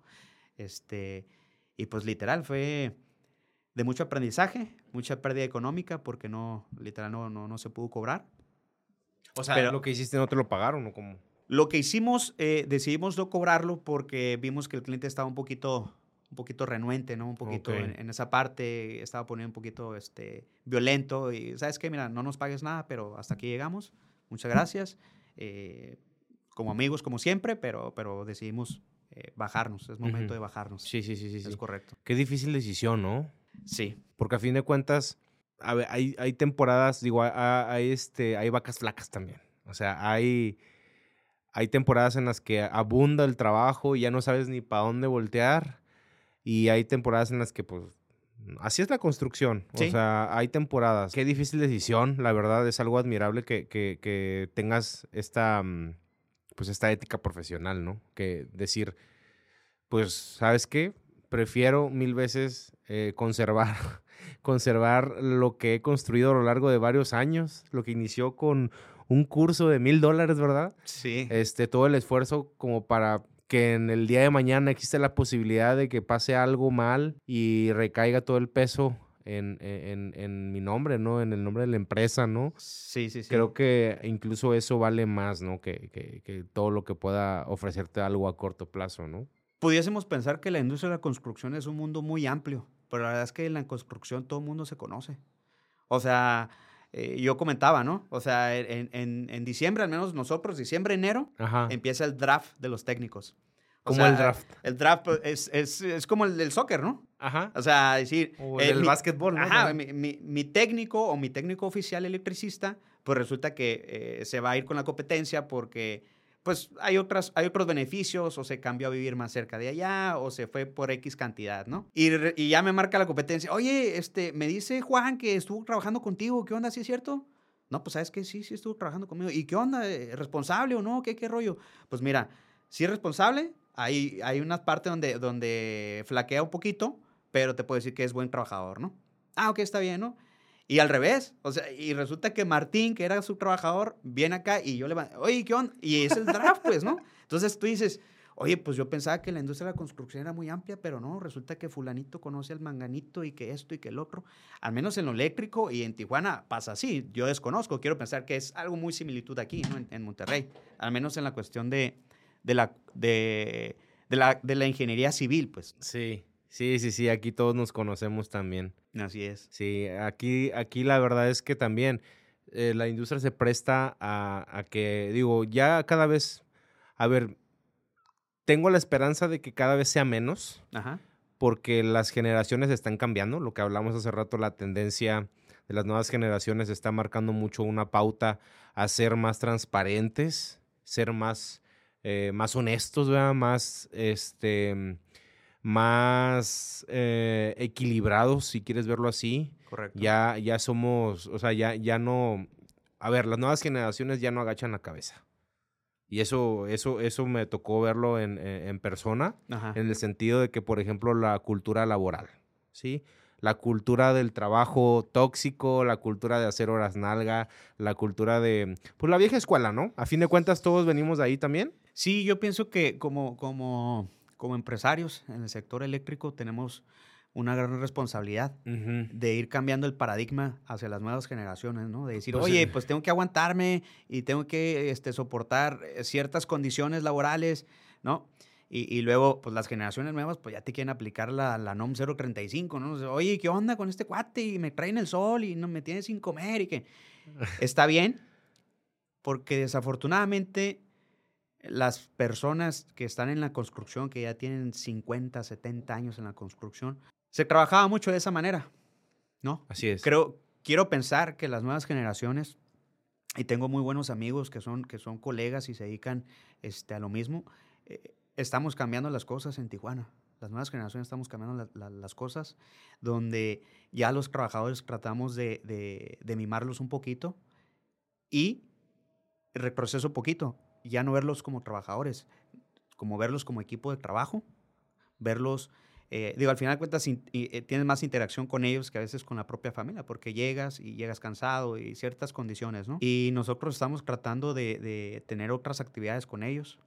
Y pues literal fue de mucho aprendizaje, mucha pérdida económica porque literal no se pudo cobrar. O sea, pero lo que hiciste no te lo pagaron, ¿o cómo? Lo que hicimos, decidimos no cobrarlo porque vimos que el cliente estaba un poquito renuente, ¿no? Un poquito en esa parte, estaba poniendo un poquito violento y, ¿sabes qué? Mira, no nos pagues nada, pero hasta aquí llegamos. Muchas gracias. Como amigos, como siempre, pero decidimos bajarnos. Es momento de bajarnos. Sí. Es correcto. Qué difícil decisión, ¿no? Sí. Porque a fin de cuentas, a ver, hay temporadas, digo, hay vacas flacas también. O sea, hay temporadas en las que abunda el trabajo y ya no sabes ni para dónde voltear. Y hay temporadas en las que, pues, así es la construcción. Sí. O sea, hay temporadas. Qué difícil decisión, la verdad. Es algo admirable que tengas esta ética profesional, ¿no? Que decir, pues, ¿sabes qué? Prefiero 1000 veces conservar lo que he construido a lo largo de varios años, lo que inició con un curso de $1,000, ¿verdad? Sí. Todo el esfuerzo como para que en el día de mañana existe la posibilidad de que pase algo mal y recaiga todo el peso en mi nombre, ¿no? En el nombre de la empresa, ¿no? Sí. Creo que incluso eso vale más, ¿no? Que todo lo que pueda ofrecerte algo a corto plazo, ¿no? Pudiésemos pensar que la industria de la construcción es un mundo muy amplio, pero la verdad es que en la construcción todo el mundo se conoce. O sea, yo comentaba, ¿no? O sea, en diciembre, al menos nosotros, diciembre, enero, Ajá. empieza el draft de los técnicos. ¿Cómo el draft? El draft es como el del soccer, ¿no? Ajá. O sea, decir... O el básquetbol, ¿no? Ajá, mi técnico o mi técnico oficial electricista, pues resulta que se va a ir con la competencia porque... pues hay otros beneficios, o se cambió a vivir más cerca de allá, o se fue por X cantidad, ¿no? Y ya me marca la competencia. Oye, me dice Juan que estuvo trabajando contigo, ¿qué onda? ¿Sí es cierto? No, pues, ¿sabes qué? Sí estuvo trabajando conmigo. ¿Y qué onda? ¿Responsable o no? ¿Qué rollo? Pues mira, sí es responsable, hay una parte donde flaquea un poquito, pero te puedo decir que es buen trabajador, ¿no? Ah, ok, está bien, ¿no? Y al revés, o sea, y resulta que Martín, que era su trabajador, viene acá y yo le va, oye, ¿qué onda? Y es el draft, pues, ¿no? Entonces tú dices, oye, pues yo pensaba que la industria de la construcción era muy amplia, pero no, resulta que fulanito conoce al manganito y que esto y que el otro. Al menos en lo eléctrico y en Tijuana pasa así. Yo desconozco, quiero pensar que es algo muy similitud aquí, ¿no? En Monterrey. Al menos en la cuestión de la ingeniería civil, pues. Sí, aquí todos nos conocemos también. Así es. Sí, aquí la verdad es que también la industria se presta a que, digo, ya cada vez, a ver, tengo la esperanza de que cada vez sea menos, Ajá. porque las generaciones están cambiando, lo que hablamos hace rato, la tendencia de las nuevas generaciones está marcando mucho una pauta a ser más transparentes, ser más honestos, ¿verdad? Más equilibrados, si quieres verlo así. Correcto. Ya somos, o sea, ya no, a ver, las nuevas generaciones ya no agachan la cabeza. Y eso me tocó verlo en persona, Ajá. en el sentido de que, por ejemplo, la cultura laboral, ¿sí? La cultura del trabajo tóxico, la cultura de hacer horas nalga, la cultura de, pues, la vieja escuela, ¿no? A fin de cuentas, todos venimos de ahí también. Sí, yo pienso que como empresarios en el sector eléctrico tenemos una gran responsabilidad Ujú. de ir cambiando el paradigma hacia las nuevas generaciones, ¿no? De decir, Pues, oye, pues tengo que aguantarme y tengo que soportar ciertas condiciones laborales, ¿no? Y luego, pues las generaciones nuevas, pues ya te quieren aplicar la NOM 035, ¿no? O sea, oye, ¿qué onda con este cuate? Y me traen el sol y no me tiene sin comer y que... Está bien, porque desafortunadamente las personas que están en la construcción, que ya tienen 50, 70 años en la construcción, se trabajaba mucho de esa manera, ¿no? Así es. Quiero pensar que las nuevas generaciones, y tengo muy buenos amigos que son colegas y se dedican a lo mismo, estamos cambiando las cosas en Tijuana. Las nuevas generaciones estamos cambiando las cosas, donde ya los trabajadores tratamos de mimarlos un poquito y retroceso un poquito, ya no verlos como trabajadores, como verlos como equipo de trabajo, verlos, al final de cuentas tienes más interacción con ellos que a veces con la propia familia, porque llegas cansado y ciertas condiciones, ¿no? Y nosotros estamos tratando de tener otras actividades con ellos,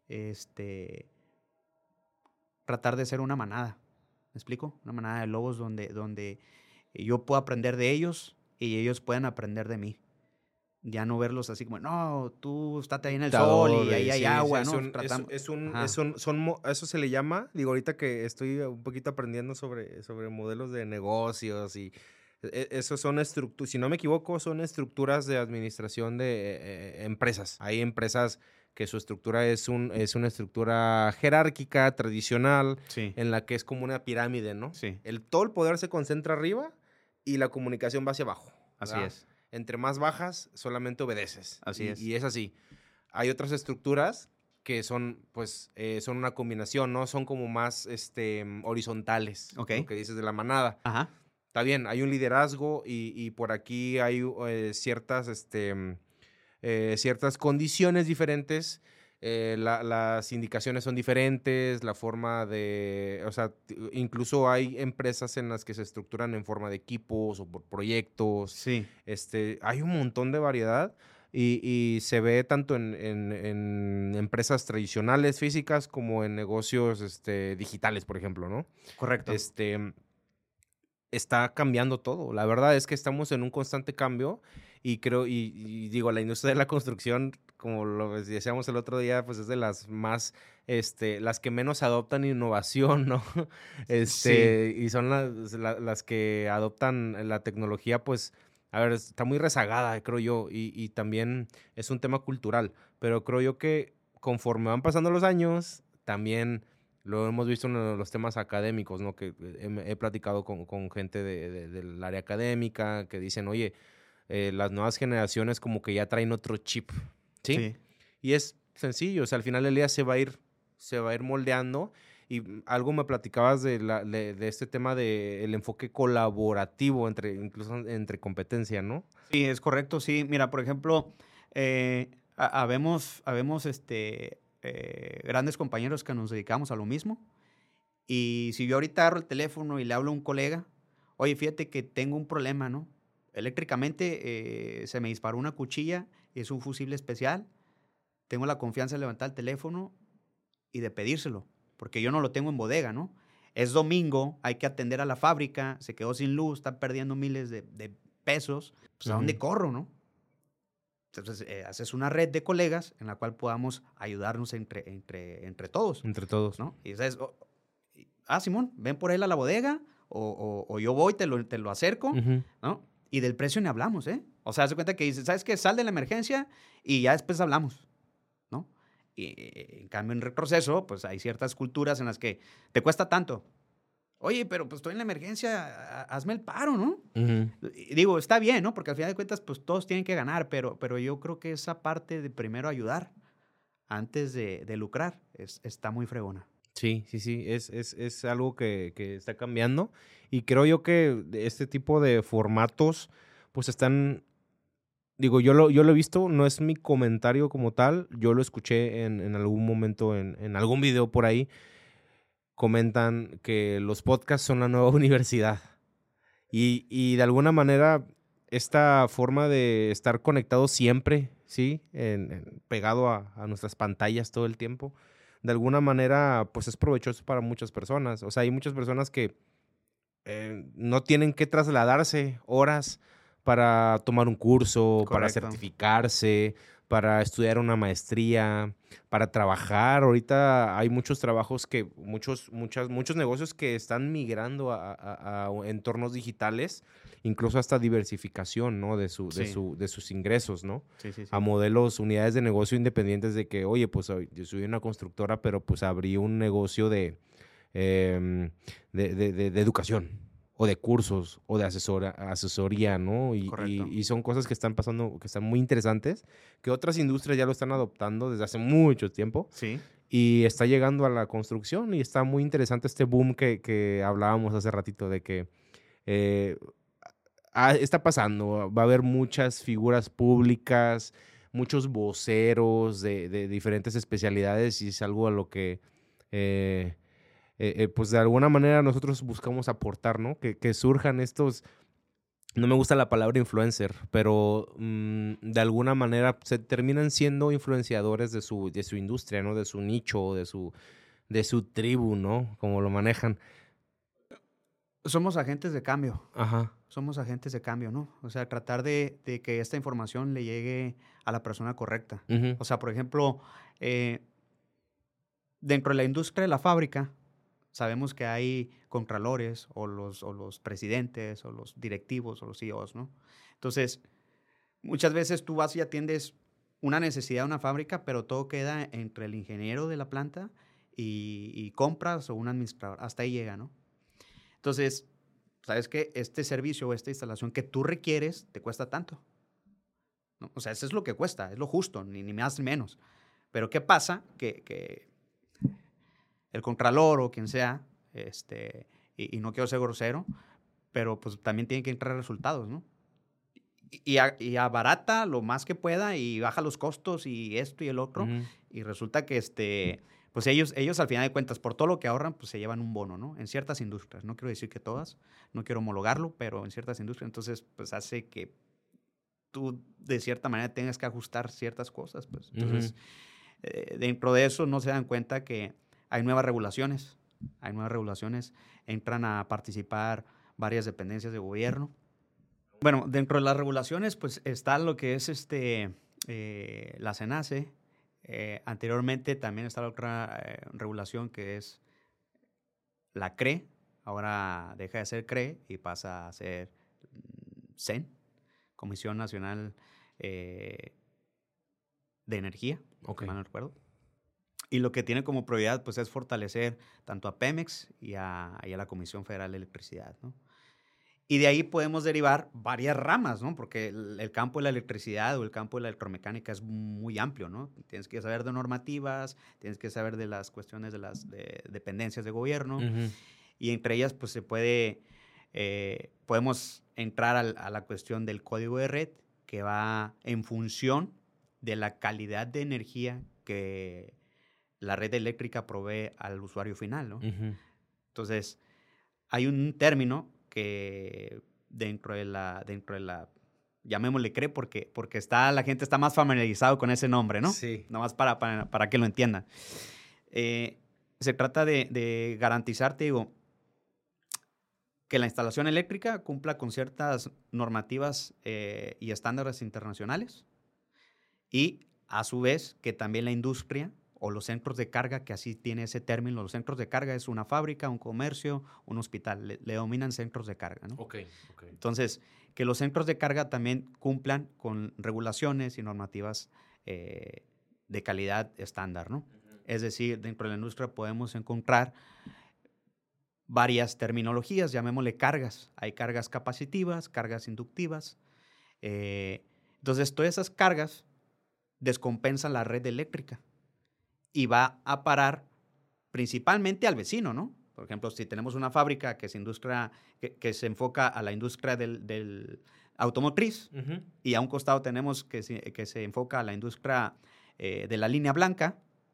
tratar de ser una manada, ¿me explico? Una manada de lobos donde yo puedo aprender de ellos y ellos puedan aprender de mí. Ya no verlos así como, no, tú estate ahí en el sol y ahí hay Sí, agua, es ¿no? un- es- es un- Ajá. es un- eso se le llama, digo, ahorita que estoy un poquito aprendiendo sobre modelos de negocios y esos son estructuras, si no me equivoco, son estructuras de administración de empresas. Hay empresas que su estructura es una estructura jerárquica, tradicional, Sí, en la que es como una pirámide, ¿no? sí, Todo el poder se concentra arriba y la comunicación va hacia abajo, así ¿verdad? es, Entre más bajas, solamente obedeces. así es. Y es así. Hay otras estructuras que son, pues, son una combinación, ¿no? Son como más horizontales, Ok. lo que dices de la manada. Ajá, Está bien, hay un liderazgo y por aquí hay ciertas condiciones diferentes. Las indicaciones son diferentes, la forma de, o sea, incluso hay empresas en las que se estructuran en forma de equipos o por proyectos. sí, Hay un montón de variedad y se ve tanto en empresas tradicionales físicas como en negocios digitales, por ejemplo, ¿no? correcto. Está cambiando todo. La verdad es que estamos en un constante cambio y creo, y digo, la industria de la construcción, como lo decíamos el otro día, pues es de las más, las que menos adoptan innovación, ¿no? Sí. Y son las que adoptan la tecnología, pues, a ver, está muy rezagada, creo yo, y también es un tema cultural, pero creo yo que conforme van pasando los años, también lo hemos visto en los temas académicos, ¿no? Que he platicado con gente del área académica que dicen, oye, las nuevas generaciones como que ya traen otro chip, ¿sí? Sí. Y es sencillo, o sea, al final del día se va a ir moldeando. Y algo me platicabas de este tema del enfoque colaborativo incluso entre competencia, ¿no? Sí, es correcto, sí. Mira, por ejemplo, habemos grandes compañeros que nos dedicamos a lo mismo. Y si yo ahorita agarro el teléfono y le hablo a un colega, oye, fíjate que tengo un problema, ¿no? Eléctricamente se me disparó una cuchilla y es un fusible especial. Tengo la confianza de levantar el teléfono y de pedírselo, porque yo no lo tengo en bodega, ¿no? Es domingo, hay que atender a la fábrica, se quedó sin luz, está perdiendo miles de pesos, pues ¿a dónde corro, no? Entonces, haces una red de colegas en la cual podamos ayudarnos entre todos, Entre todos. ¿no? Y dices, Simón, ven por él a la bodega, o yo voy, te lo acerco, Ujú. ¿no? Y del precio ni hablamos, ¿eh? O sea, haz de cuenta que dices, ¿sabes qué? Sal de la emergencia y ya después hablamos, ¿no? Y en cambio, en retroceso, pues hay ciertas culturas en las que te cuesta tanto. Oye, pero pues estoy en la emergencia, hazme el paro, ¿no? Ujú. Y digo, está bien, ¿no? Porque al final de cuentas, pues todos tienen que ganar, pero yo creo que esa parte de primero ayudar antes de lucrar está muy fregona. Sí, sí, sí, es algo que está cambiando y creo yo que este tipo de formatos pues están digo, yo lo he visto, no es mi comentario como tal, yo lo escuché en algún momento, en algún video por ahí, comentan que los podcasts son la nueva universidad. Y de alguna manera, esta forma de estar conectado siempre, ¿sí? Pegado a nuestras pantallas todo el tiempo, de alguna manera, pues es provechoso para muchas personas. O sea, hay muchas personas que no tienen que trasladarse horas para tomar un curso, para Correcto. certificarse, para estudiar una maestría, para trabajar. Ahorita hay muchos trabajos muchos negocios que están migrando a entornos digitales, incluso hasta diversificación, ¿no? de sus ingresos, ¿no? Sí. A modelos, unidades de negocio independientes de que, oye, pues yo soy una constructora, pero pues abrí un negocio de educación o de cursos o de asesoría, ¿no? Correcto. Y son cosas que están pasando, que están muy interesantes, que otras industrias ya lo están adoptando desde hace mucho tiempo Sí. y está llegando a la construcción y está muy interesante este boom que hablábamos hace ratito de que está pasando, va a haber muchas figuras públicas, muchos voceros de diferentes especialidades y es algo a lo que pues de alguna manera nosotros buscamos aportar, ¿no? Que surjan estos, no me gusta la palabra influencer, pero de alguna manera se terminan siendo influenciadores de su industria, ¿no? De su nicho, de su tribu, ¿no? Como lo manejan. Somos agentes de cambio. Ajá. Somos agentes de cambio, ¿no? O sea, tratar de que esta información le llegue a la persona correcta. Uh-huh. O sea, por ejemplo, dentro de la industria de la fábrica, sabemos que hay contralores o los presidentes o los directivos o los CEOs, ¿no? Entonces, muchas veces tú vas y atiendes una necesidad de una fábrica, pero todo queda entre el ingeniero de la planta y compras o un administrador. Hasta ahí llega, ¿no? Entonces, ¿sabes qué? Este servicio o esta instalación que tú requieres te cuesta tanto, ¿no? O sea, eso es lo que cuesta, es lo justo, ni más ni menos. Pero ¿qué pasa? Que el contralor o quien sea, y no quiero ser grosero, pero pues también tienen que entrar resultados, ¿no? Y abarata lo más que pueda y baja los costos y esto y el otro. Uh-huh. Y resulta que pues ellos al final de cuentas, por todo lo que ahorran, pues se llevan un bono, ¿no? En ciertas industrias, no quiero decir que todas, no quiero homologarlo, pero en ciertas industrias, entonces pues hace que tú de cierta manera tengas que ajustar ciertas cosas, pues. Entonces, dentro de eso no se dan cuenta que hay nuevas regulaciones, entran a participar varias dependencias de gobierno. Bueno, dentro de las regulaciones, pues está lo que es la CENACE. Anteriormente también está la otra regulación que es la CRE. Ahora deja de ser CRE y pasa a ser CEN, Comisión Nacional de Energía, Okay. si mal no recuerdo. Y lo que tiene como prioridad pues, es fortalecer tanto a Pemex y a la Comisión Federal de Electricidad, ¿no? Y de ahí podemos derivar varias ramas, ¿no? Porque el campo de la electricidad o el campo de la electromecánica es muy amplio, ¿no? Tienes que saber de normativas, tienes que saber de las cuestiones de las dependencias de gobierno. Uh-huh. Y entre ellas, pues podemos entrar a la cuestión del código de red, que va en función de la calidad de energía que la red eléctrica provee al usuario final, ¿no? Uh-huh. Entonces, hay un término que dentro de la llamémosle CRE porque la gente está más familiarizado con ese nombre, ¿no? Sí. Nomás para que lo entiendan. Se trata de garantizar, te digo, que la instalación eléctrica cumpla con ciertas normativas y estándares internacionales y, a su vez, que también la industria o los centros de carga, que así tiene ese término, los centros de carga es una fábrica, un comercio, un hospital, le denominan centros de carga, ¿no? Okay. Entonces, que los centros de carga también cumplan con regulaciones y normativas de calidad estándar, ¿no? Uh-huh. Es decir, dentro de la industria podemos encontrar varias terminologías, llamémosle cargas. Hay cargas capacitivas, cargas inductivas. Entonces, todas esas cargas descompensan la red eléctrica y va a parar principalmente al vecino, ¿no? Por ejemplo, si tenemos una fábrica que se enfoca a la industria del automotriz y a un costado tenemos que se enfoca a la industria de la línea blanca,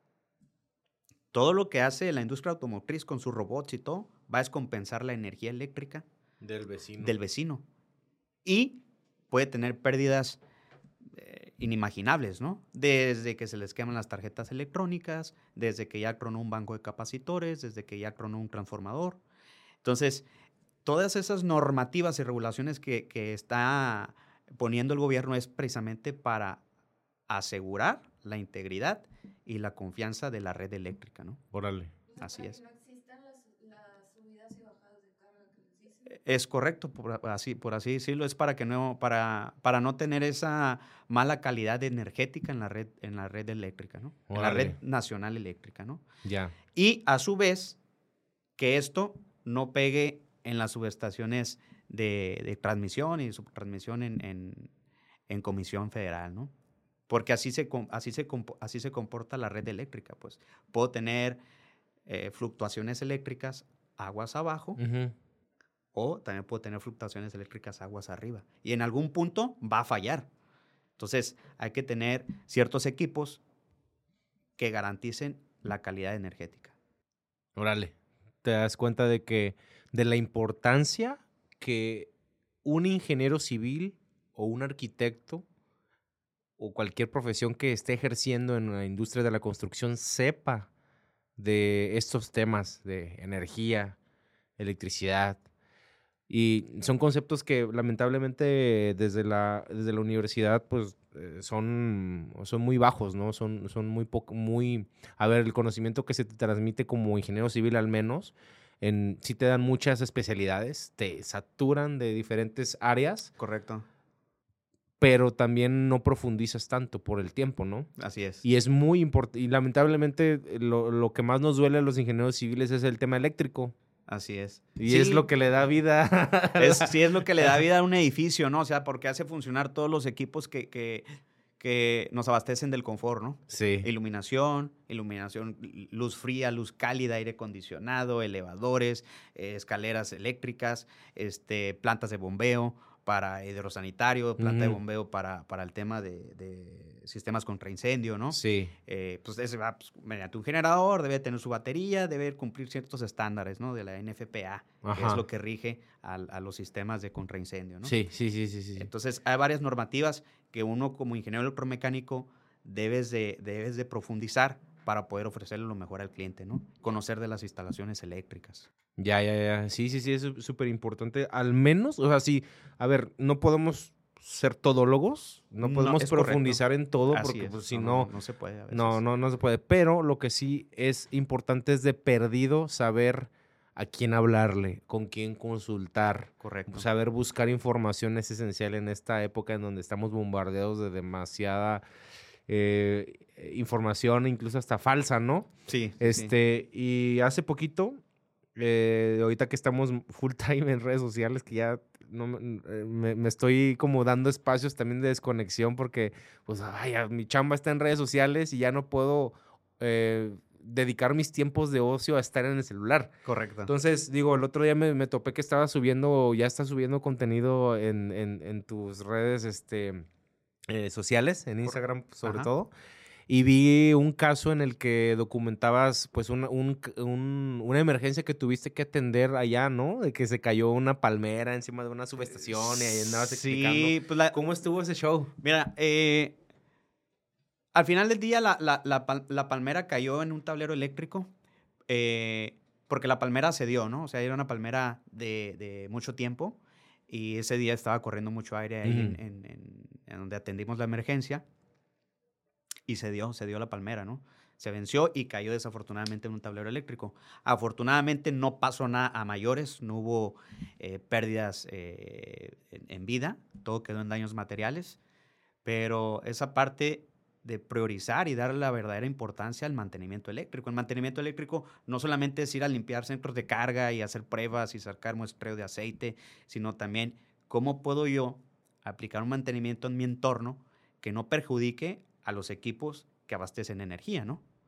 todo lo que hace la industria automotriz con sus robots y todo va a descompensar la energía eléctrica Del vecino. del vecino. Y puede tener pérdidas inimaginables, ¿no? Desde que se les queman las tarjetas electrónicas, desde que ya tronó un banco de capacitores, desde que ya tronó un transformador. Entonces, todas esas normativas y regulaciones que está poniendo el gobierno es precisamente para asegurar la integridad y la confianza de la red eléctrica, ¿no? Órale. Así es. No existan las subidas y bajadas de carga que les dicen. Es correcto, por así decirlo, es para no tener esa mala calidad energética en la red eléctrica, ¿no? En la red nacional eléctrica, ¿no? Ya. Y a su vez, que esto no pegue en las subestaciones de transmisión y subtransmisión en Comisión Federal, ¿no? Porque así se comporta la red eléctrica, pues. Puedo tener fluctuaciones eléctricas aguas abajo, o también puedo tener fluctuaciones eléctricas aguas arriba. Y en algún punto va a fallar. Entonces, hay que tener ciertos equipos que garanticen la calidad energética. Órale. Te das cuenta de la importancia que un ingeniero civil o un arquitecto o cualquier profesión que esté ejerciendo en la industria de la construcción sepa de estos temas de energía, electricidad. Y son conceptos que lamentablemente desde la universidad pues son muy bajos, ¿no? Son muy... A ver, el conocimiento que se te transmite como ingeniero civil al menos, sí te dan muchas especialidades, te saturan de diferentes áreas. Correcto. Pero también no profundizas tanto por el tiempo, ¿no? Así es. Y es muy importante, y lamentablemente lo que más nos duele a los ingenieros civiles es el tema eléctrico. Así es. Y sí, es lo que le da vida. Sí, es lo que le da vida a un edificio, ¿no? O sea, porque hace funcionar todos los equipos que nos abastecen del confort, ¿no? Sí. Iluminación, luz fría, luz cálida, aire acondicionado, elevadores, escaleras eléctricas, plantas de bombeo para hidrosanitario, planta de bombeo para el tema de sistemas contra incendio, ¿no? Sí. Pues ese va mediante un generador, debe tener su batería, debe cumplir ciertos estándares, ¿no? De la NFPA, que es lo que rige a los sistemas de contraincendio, ¿no? Sí. Entonces, hay varias normativas que uno como ingeniero electromecánico debes de profundizar para poder ofrecerle lo mejor al cliente, ¿no? Conocer de las instalaciones eléctricas. Ya. Sí, es súper importante. Al menos, o sea, sí, a ver, no podemos ser todólogos, no podemos profundizar en todo, porque pues, si no se puede a veces. No se puede. Pero lo que sí es importante es de perdido saber a quién hablarle, con quién consultar. Correcto. Saber buscar información es esencial en esta época en donde estamos bombardeados de demasiada información, incluso hasta falsa, ¿no? Sí. Y hace poquito, ahorita que estamos full time en redes sociales, que ya me estoy como dando espacios también de desconexión porque, pues, vaya, mi chamba está en redes sociales y ya no puedo dedicar mis tiempos de ocio a estar en el celular. Correcto. Entonces, digo, el otro día me topé que estás subiendo contenido en tus redes sociales, en Instagram sobre todo. Y vi un caso en el que documentabas pues una emergencia que tuviste que atender allá, ¿no? De que se cayó una palmera encima de una subestación y ahí andabas explicando. Sí, pues ¿Cómo estuvo ese show? Mira, al final del día la palmera cayó en un tablero eléctrico porque la palmera cedió, ¿no? O sea, era una palmera de mucho tiempo y ese día estaba corriendo mucho aire ahí en donde atendimos la emergencia. Y se dio la palmera, ¿no? Se venció y cayó desafortunadamente en un tablero eléctrico. Afortunadamente no pasó nada a mayores, no hubo pérdidas en vida, todo quedó en daños materiales, pero esa parte de priorizar y darle la verdadera importancia al mantenimiento eléctrico. El mantenimiento eléctrico no solamente es ir a limpiar centros de carga y hacer pruebas y sacar muestreo de aceite, sino también cómo puedo yo aplicar un mantenimiento en mi entorno que no perjudique a los equipos que abastecen energía, ¿no? O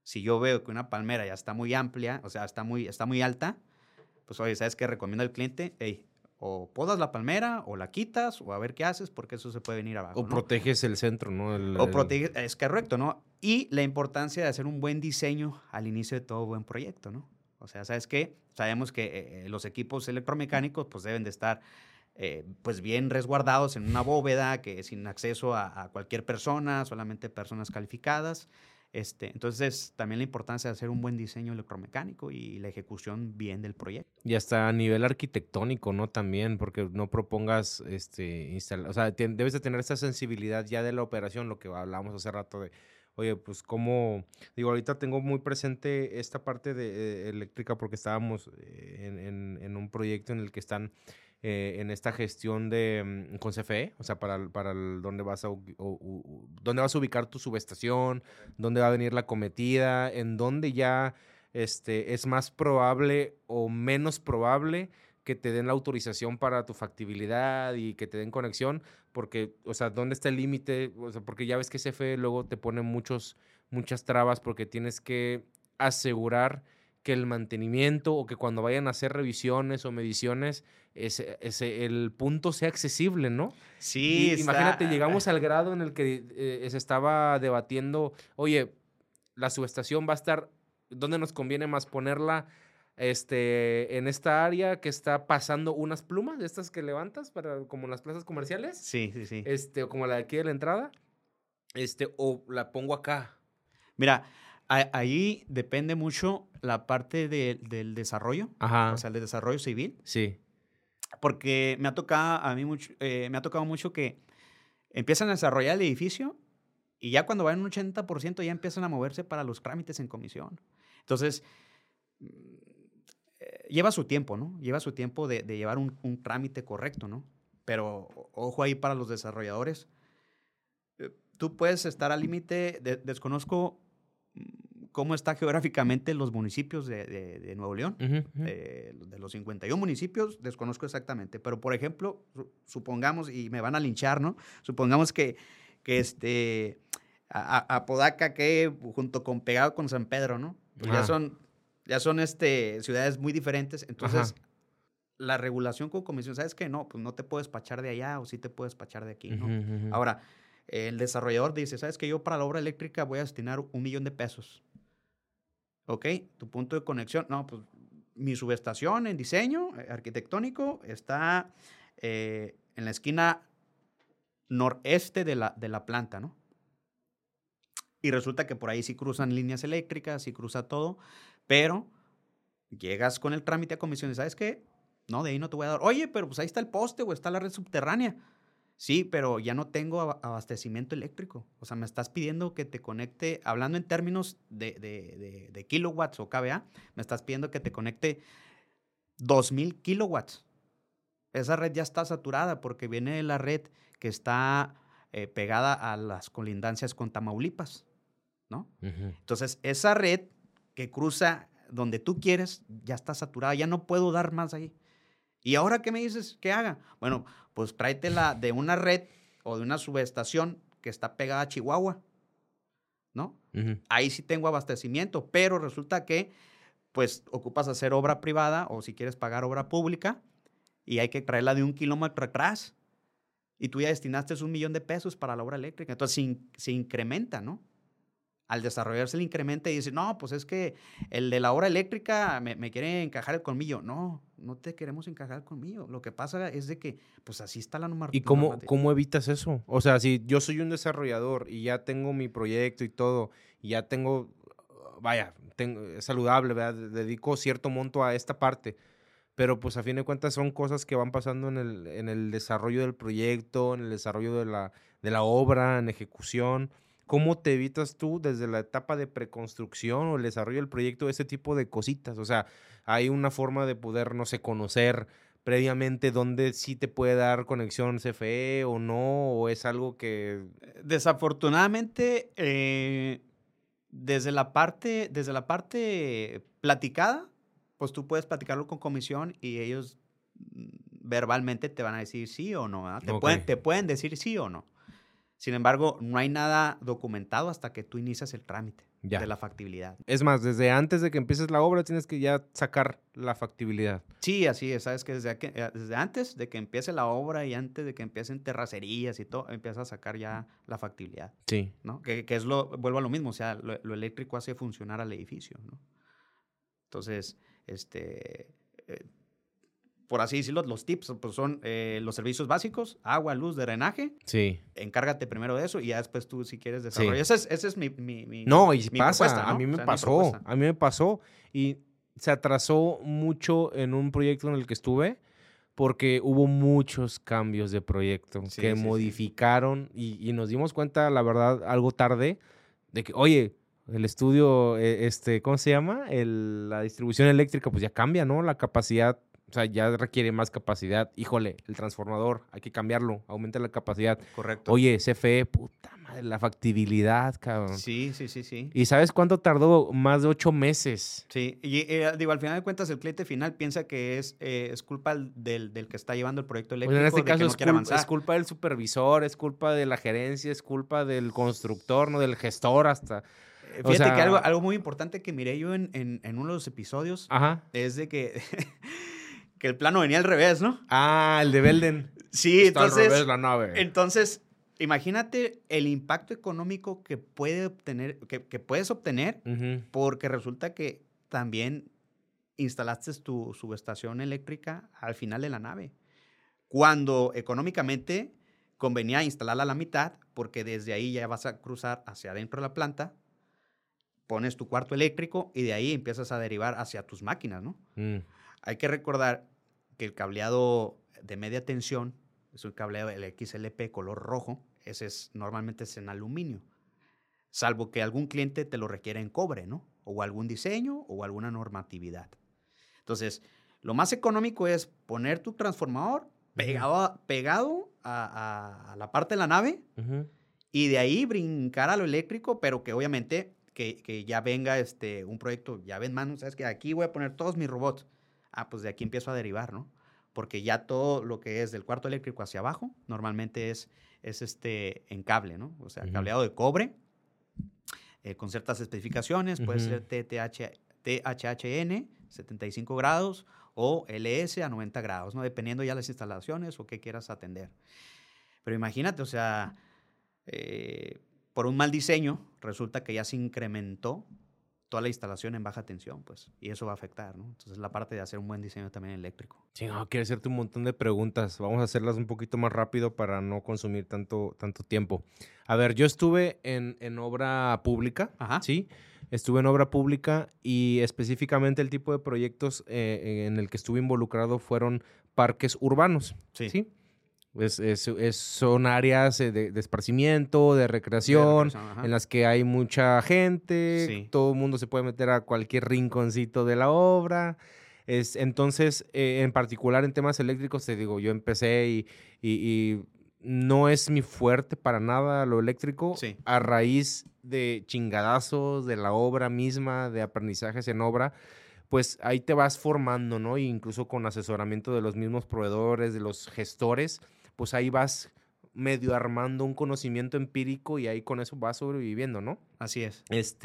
Si yo veo que una palmera ya está muy amplia, o sea, está muy alta, pues oye, ¿sabes qué? Recomiendo al cliente, hey, o podas la palmera, o la quitas, o a ver qué haces, porque eso se puede venir abajo, O ¿no? proteges el centro, ¿no? Es correcto, ¿no? Y la importancia de hacer un buen diseño al inicio de todo buen proyecto, ¿no? O sea, ¿sabes qué? Sabemos que los equipos electromecánicos pues deben de estar pues bien resguardados en una bóveda, que sin acceso a cualquier persona, solamente personas calificadas. Entonces, también la importancia de hacer un buen diseño electromecánico y la ejecución bien del proyecto. Y hasta a nivel arquitectónico, ¿no? También, porque no propongas, o sea, debes de tener esa sensibilidad ya de la operación, lo que hablábamos hace rato de, oye, pues cómo, digo, ahorita tengo muy presente esta parte de eléctrica porque estábamos en un proyecto en el que están en esta gestión de con CFE, o sea, para dónde vas dónde vas a ubicar tu subestación, dónde va a venir la cometida, en dónde ya es más probable o menos probable que te den la autorización para tu factibilidad y que te den conexión, porque, o sea, ¿dónde está el límite? O sea, porque ya ves que CFE luego te pone muchas trabas porque tienes que asegurar que el mantenimiento o que cuando vayan a hacer revisiones o mediciones, el punto sea accesible, ¿no? Sí, Imagínate, llegamos al grado en el que se estaba debatiendo, oye, la subestación va a estar, ¿dónde nos conviene más ponerla? En esta área que está pasando unas plumas de estas que levantas como en las plazas comerciales. Sí. O como la de aquí de la entrada. O la pongo acá. Mira, ahí depende mucho la parte del desarrollo, Ajá. o sea, el de desarrollo civil. Sí. Porque me ha tocado mucho que empiezan a desarrollar el edificio y ya cuando van un 80% ya empiezan a moverse para los trámites en comisión. Entonces, lleva su tiempo, ¿no? Lleva su tiempo de llevar un trámite correcto, ¿no? Pero ojo ahí para los desarrolladores. Tú puedes estar al límite, desconozco cómo está geográficamente los municipios de Nuevo León. Uh-huh. De los 51 municipios, desconozco exactamente. Pero, por ejemplo, supongamos, y me van a linchar, ¿no? Supongamos que Apodaca, que junto con pegado con San Pedro, ¿no? Pues ya son ciudades muy diferentes. Entonces, la regulación con comisión, ¿sabes qué? No, pues no te puedes despachar de allá o sí te puedes despachar de aquí, ¿no? Uh-huh. Ahora, el desarrollador dice, ¿sabes qué? Yo para la obra eléctrica voy a destinar $1,000,000. ¿Ok? Tu punto de conexión, no, pues mi subestación en diseño arquitectónico está en la esquina noreste de la planta, ¿no? Y resulta que por ahí sí cruzan líneas eléctricas, sí cruza todo, pero llegas con el trámite a comisión y ¿sabes qué? No, de ahí no te voy a dar. Oye, pero pues ahí está el poste o está la red subterránea. Sí, pero ya no tengo abastecimiento eléctrico. O sea, me estás pidiendo que te conecte, hablando en términos de kilowatts o kVA, me estás pidiendo que te conecte 2,000 kilowatts. Esa red ya está saturada porque viene de la red que está pegada a las colindancias con Tamaulipas, ¿no? Uh-huh. Entonces, esa red que cruza donde tú quieres ya está saturada, ya no puedo dar más ahí. ¿Y ahora qué me dices que haga? Bueno, pues tráetela de una red o de una subestación que está pegada a Chihuahua, ¿no? Uh-huh. Ahí sí tengo abastecimiento, pero resulta que pues ocupas hacer obra privada o si quieres pagar obra pública y hay que traerla de 1 kilómetro atrás y tú ya destinaste $1,000,000 para la obra eléctrica. Entonces se incrementa, ¿no? Al desarrollarse el incremento y dice, no, pues es que el de la obra eléctrica me quiere encajar el colmillo. No, no te queremos encajar el colmillo. Lo que pasa es de que, pues así está la normativa. ¿Y cómo evitas eso? O sea, si yo soy un desarrollador y ya tengo mi proyecto y todo, y ya tengo, es saludable, ¿verdad? Dedico cierto monto a esta parte, pero pues a fin de cuentas son cosas que van pasando en el desarrollo del proyecto, en el desarrollo de la obra, en ejecución. ¿Cómo te evitas tú desde la etapa de preconstrucción o el desarrollo del proyecto ese tipo de cositas? O sea, hay una forma de poder, no sé, conocer previamente dónde sí te puede dar conexión CFE o no, o es algo que... Desafortunadamente, desde la parte platicada, pues tú puedes platicarlo con comisión y ellos verbalmente te van a decir sí o no, ¿verdad? Te pueden decir sí o no. Sin embargo, no hay nada documentado hasta que tú inicias el trámite. Ya. de la factibilidad. Es más, desde antes de que empieces la obra tienes que ya sacar la factibilidad. Sí, así es. Sabes que desde antes de que empiece la obra y antes de que empiecen terracerías y todo, empieza a sacar ya la factibilidad, Sí. ¿no? Que vuelvo a lo mismo, o sea, lo eléctrico hace funcionar al edificio, ¿no? Entonces, por así decirlo, los tips pues, son los servicios básicos, agua, luz, drenaje. Sí. Encárgate primero de eso y ya después tú, si quieres, desarrollar. Sí. Ese es mi No, y mi pasa, propuesta, ¿no? a mí me O sea, mi pasó, propuesta. a mí me pasó y se atrasó mucho en un proyecto en el que estuve porque hubo muchos cambios de proyecto Sí, que sí, sí. modificaron y nos dimos cuenta, la verdad, algo tarde, de que, oye, el estudio, ¿cómo se llama? La distribución eléctrica, pues ya cambia, ¿no? La capacidad, o sea, ya requiere más capacidad. Híjole, el transformador, hay que cambiarlo, aumenta la capacidad. Correcto. Oye, CFE, puta madre, la factibilidad, cabrón. Sí, sí, sí, sí. ¿Y sabes cuánto tardó? Más de 8 meses. Sí, y digo, al final de cuentas, el cliente final piensa que es culpa del que está llevando el proyecto Pues eléctrico, en este de que caso no quiere avanzar. es culpa del supervisor, es culpa de la gerencia, es culpa del constructor, no del gestor hasta. Fíjate sea, que algo muy importante que miré yo en uno de los episodios Ajá. es de que, que el plano venía al revés, ¿no? Ah, el de Belden. Sí, Está entonces, al revés la nave. entonces, imagínate el impacto económico que que puedes obtener Ujú. porque resulta que también instalaste tu subestación eléctrica al final de la nave. Cuando económicamente convenía instalarla a la mitad, porque desde ahí ya vas a cruzar hacia adentro de la planta, pones tu cuarto eléctrico y de ahí empiezas a derivar hacia tus máquinas, ¿no? Mm. Hay que recordar que el cableado de media tensión es un cableado el XLP color rojo, normalmente es en aluminio, salvo que algún cliente te lo requiera en cobre, ¿no? O algún diseño o alguna normatividad. Entonces, lo más económico es poner tu transformador pegado a la parte de la nave Ujú. y de ahí brincar a lo eléctrico, pero que obviamente que ya venga un proyecto, ya ven, mano, sabes que aquí voy a poner todos mis robots. Ah, pues de aquí empiezo a derivar, ¿no? Porque ya todo lo que es del cuarto eléctrico hacia abajo, normalmente es en cable, ¿no? O sea, Ujú. cableado de cobre, con ciertas especificaciones, puede Ujú. ser THHN, 75 grados, o LS a 90 grados, ¿no? Dependiendo ya las instalaciones o qué quieras atender. Pero imagínate, o sea, por un mal diseño, resulta que ya se incrementó toda la instalación en baja tensión, pues, y eso va a afectar, ¿no? Entonces, la parte de hacer un buen diseño también eléctrico. Sí, no, quiero hacerte un montón de preguntas. Vamos a hacerlas un poquito más rápido para no consumir tanto tiempo. A ver, yo estuve en obra pública, Ajá. ¿sí? Estuve en obra pública y específicamente el tipo de proyectos en el que estuve involucrado fueron parques urbanos, Sí. ¿sí? Son áreas de esparcimiento, de recreación, Ajá. en las que hay mucha gente, Sí. todo el mundo se puede meter a cualquier rinconcito de la obra. Entonces, en particular en temas eléctricos, te digo, yo empecé y no es mi fuerte para nada lo eléctrico. Sí. A raíz de chingadazos, de la obra misma, de aprendizajes en obra, pues ahí te vas formando, ¿no? E incluso con asesoramiento de los mismos proveedores, de los gestores, pues ahí vas medio armando un conocimiento empírico y ahí con eso vas sobreviviendo, ¿no? Así es.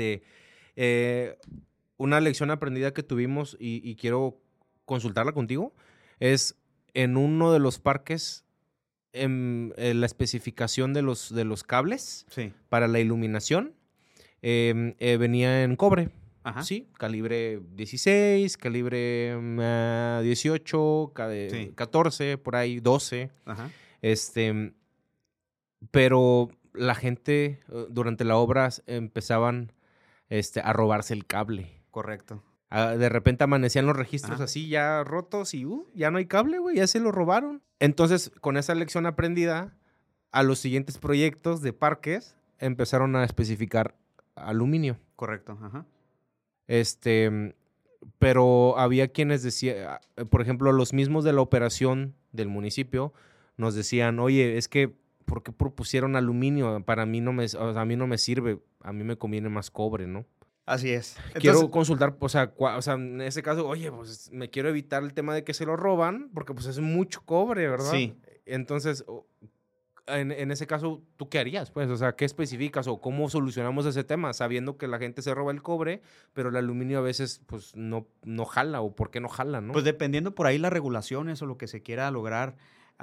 Una lección aprendida que tuvimos y quiero consultarla contigo es en uno de los parques, en la especificación de los cables Sí. para la iluminación venía en cobre. Ajá. Sí, calibre 16, calibre 18, Sí. 14, por ahí 12. Ajá. Pero la gente durante la obra empezaban a robarse el cable. Correcto. De repente amanecían los registros Ajá. así ya rotos y ya no hay cable, güey, ya se lo robaron. Entonces, con esa lección aprendida, a los siguientes proyectos de parques empezaron a especificar aluminio. Correcto. Ajá. Pero había quienes decían, por ejemplo, los mismos de la operación del municipio nos decían, oye, es que, ¿por qué propusieron aluminio? Para mí a mí no me sirve, a mí me conviene más cobre, ¿no? Así es. Quiero consultar, o sea, en ese caso, oye, pues me quiero evitar el tema de que se lo roban, porque pues es mucho cobre, ¿verdad? Sí. Entonces, en ese caso, ¿tú qué harías? Pues, o sea, ¿qué especificas o cómo solucionamos ese tema? Sabiendo que la gente se roba el cobre, pero el aluminio a veces, pues, no jala, o ¿por qué no jala, no? Pues dependiendo por ahí las regulaciones o lo que se quiera lograr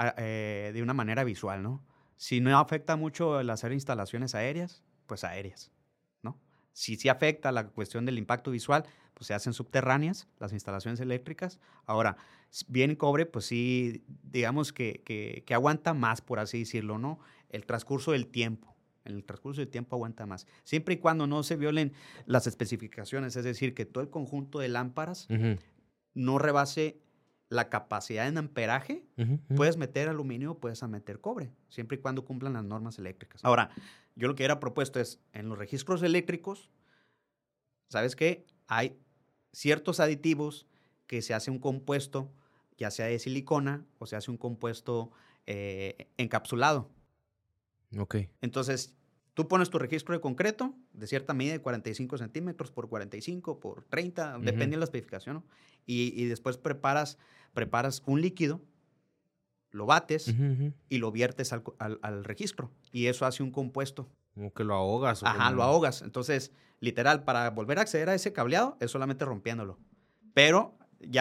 de una manera visual, ¿no? Si no afecta mucho el hacer instalaciones aéreas, pues aéreas, ¿no? Si sí afecta la cuestión del impacto visual, pues se hacen subterráneas las instalaciones eléctricas. Ahora, bien cobre, pues sí, digamos que aguanta más, por así decirlo, ¿no? El transcurso del tiempo. En el transcurso del tiempo aguanta más. Siempre y cuando no se violen las especificaciones, es decir, que todo el conjunto de lámparas Ujú, no rebase la capacidad en amperaje, ujú, ujú. puedes meter aluminio, puedes meter cobre, siempre y cuando cumplan las normas eléctricas. Ahora, yo lo que era propuesto es, en los registros eléctricos, ¿sabes qué? Hay ciertos aditivos que se hace un compuesto, ya sea de silicona o se hace un compuesto encapsulado. Ok. Entonces, tú pones tu registro de concreto de cierta medida de 45 centímetros por 45, por 30, depende de la especificación, ¿no? Y después preparas un líquido, lo bates Ujú, ujú. y lo viertes al registro. Y eso hace un compuesto. Como que lo ahogas. O Ajá, como... lo ahogas. Entonces, literal, para volver a acceder a ese cableado es solamente rompiéndolo. Pero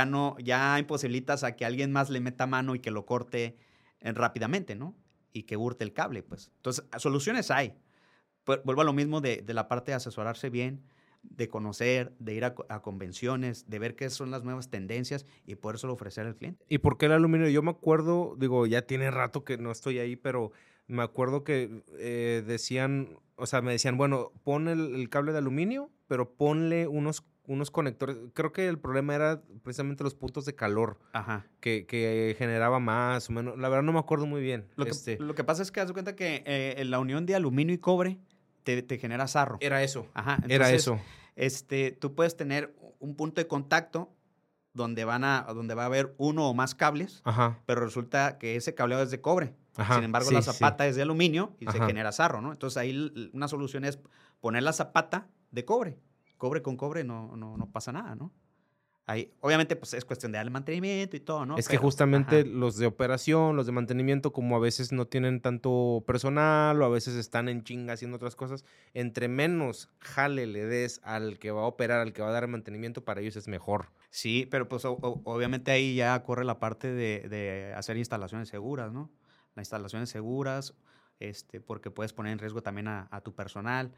ya imposibilitas a que alguien más le meta mano y que lo corte rápidamente, ¿no? Y que hurte el cable, pues. Entonces, soluciones hay. Vuelvo a lo mismo de la parte de asesorarse bien, de conocer, de ir a convenciones, de ver qué son las nuevas tendencias y podérselo ofrecer al cliente. ¿Y por qué el aluminio? Yo me acuerdo, digo, ya tiene rato que no estoy ahí, pero me acuerdo que decían, o sea, me decían, bueno, pon el cable de aluminio, pero ponle unos conectores. Creo que el problema era precisamente los puntos de calor Ajá. que generaba más o menos. La verdad no me acuerdo muy bien. Lo que pasa es que haz de cuenta que la unión de aluminio y cobre te genera sarro. Era eso. Ajá. Era Entonces, eso. tú puedes tener un punto de contacto donde va a haber uno o más cables, Ajá. pero resulta que ese cableado es de cobre. Ajá. Sin embargo, Sí, la sí. zapata es de aluminio y se Ajá. genera sarro, ¿no? Entonces ahí una solución es poner la zapata de cobre. Cobre con cobre no pasa nada, ¿no? Ahí, obviamente, pues es cuestión de darle mantenimiento y todo, ¿no? Es que Pero, justamente ajá. los de operación, los de mantenimiento, como a veces no tienen tanto personal o a veces están en chinga haciendo otras cosas, entre menos jale le des al que va a operar, al que va a dar mantenimiento, para ellos es mejor. Sí, pero pues obviamente ahí ya corre la parte de hacer instalaciones seguras, ¿no? Las instalaciones seguras, porque puedes poner en riesgo también a tu personal.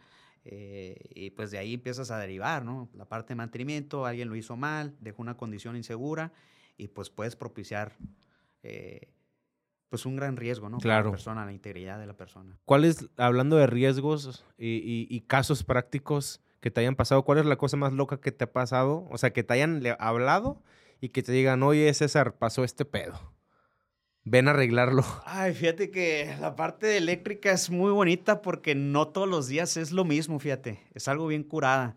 Y pues de ahí empiezas a derivar, ¿no? La parte de mantenimiento, alguien lo hizo mal, dejó una condición insegura y pues puedes propiciar pues un gran riesgo, ¿no? Para la Claro. persona, la integridad de la persona. ¿Cuál es, hablando de riesgos y casos prácticos que te hayan pasado, cuál es la cosa más loca que te ha pasado? O sea, que te hayan hablado y que te digan, oye, César, pasó este pedo. Ven a arreglarlo. Ay, fíjate que la parte eléctrica es muy bonita porque no todos los días es lo mismo, fíjate. Es algo bien curada.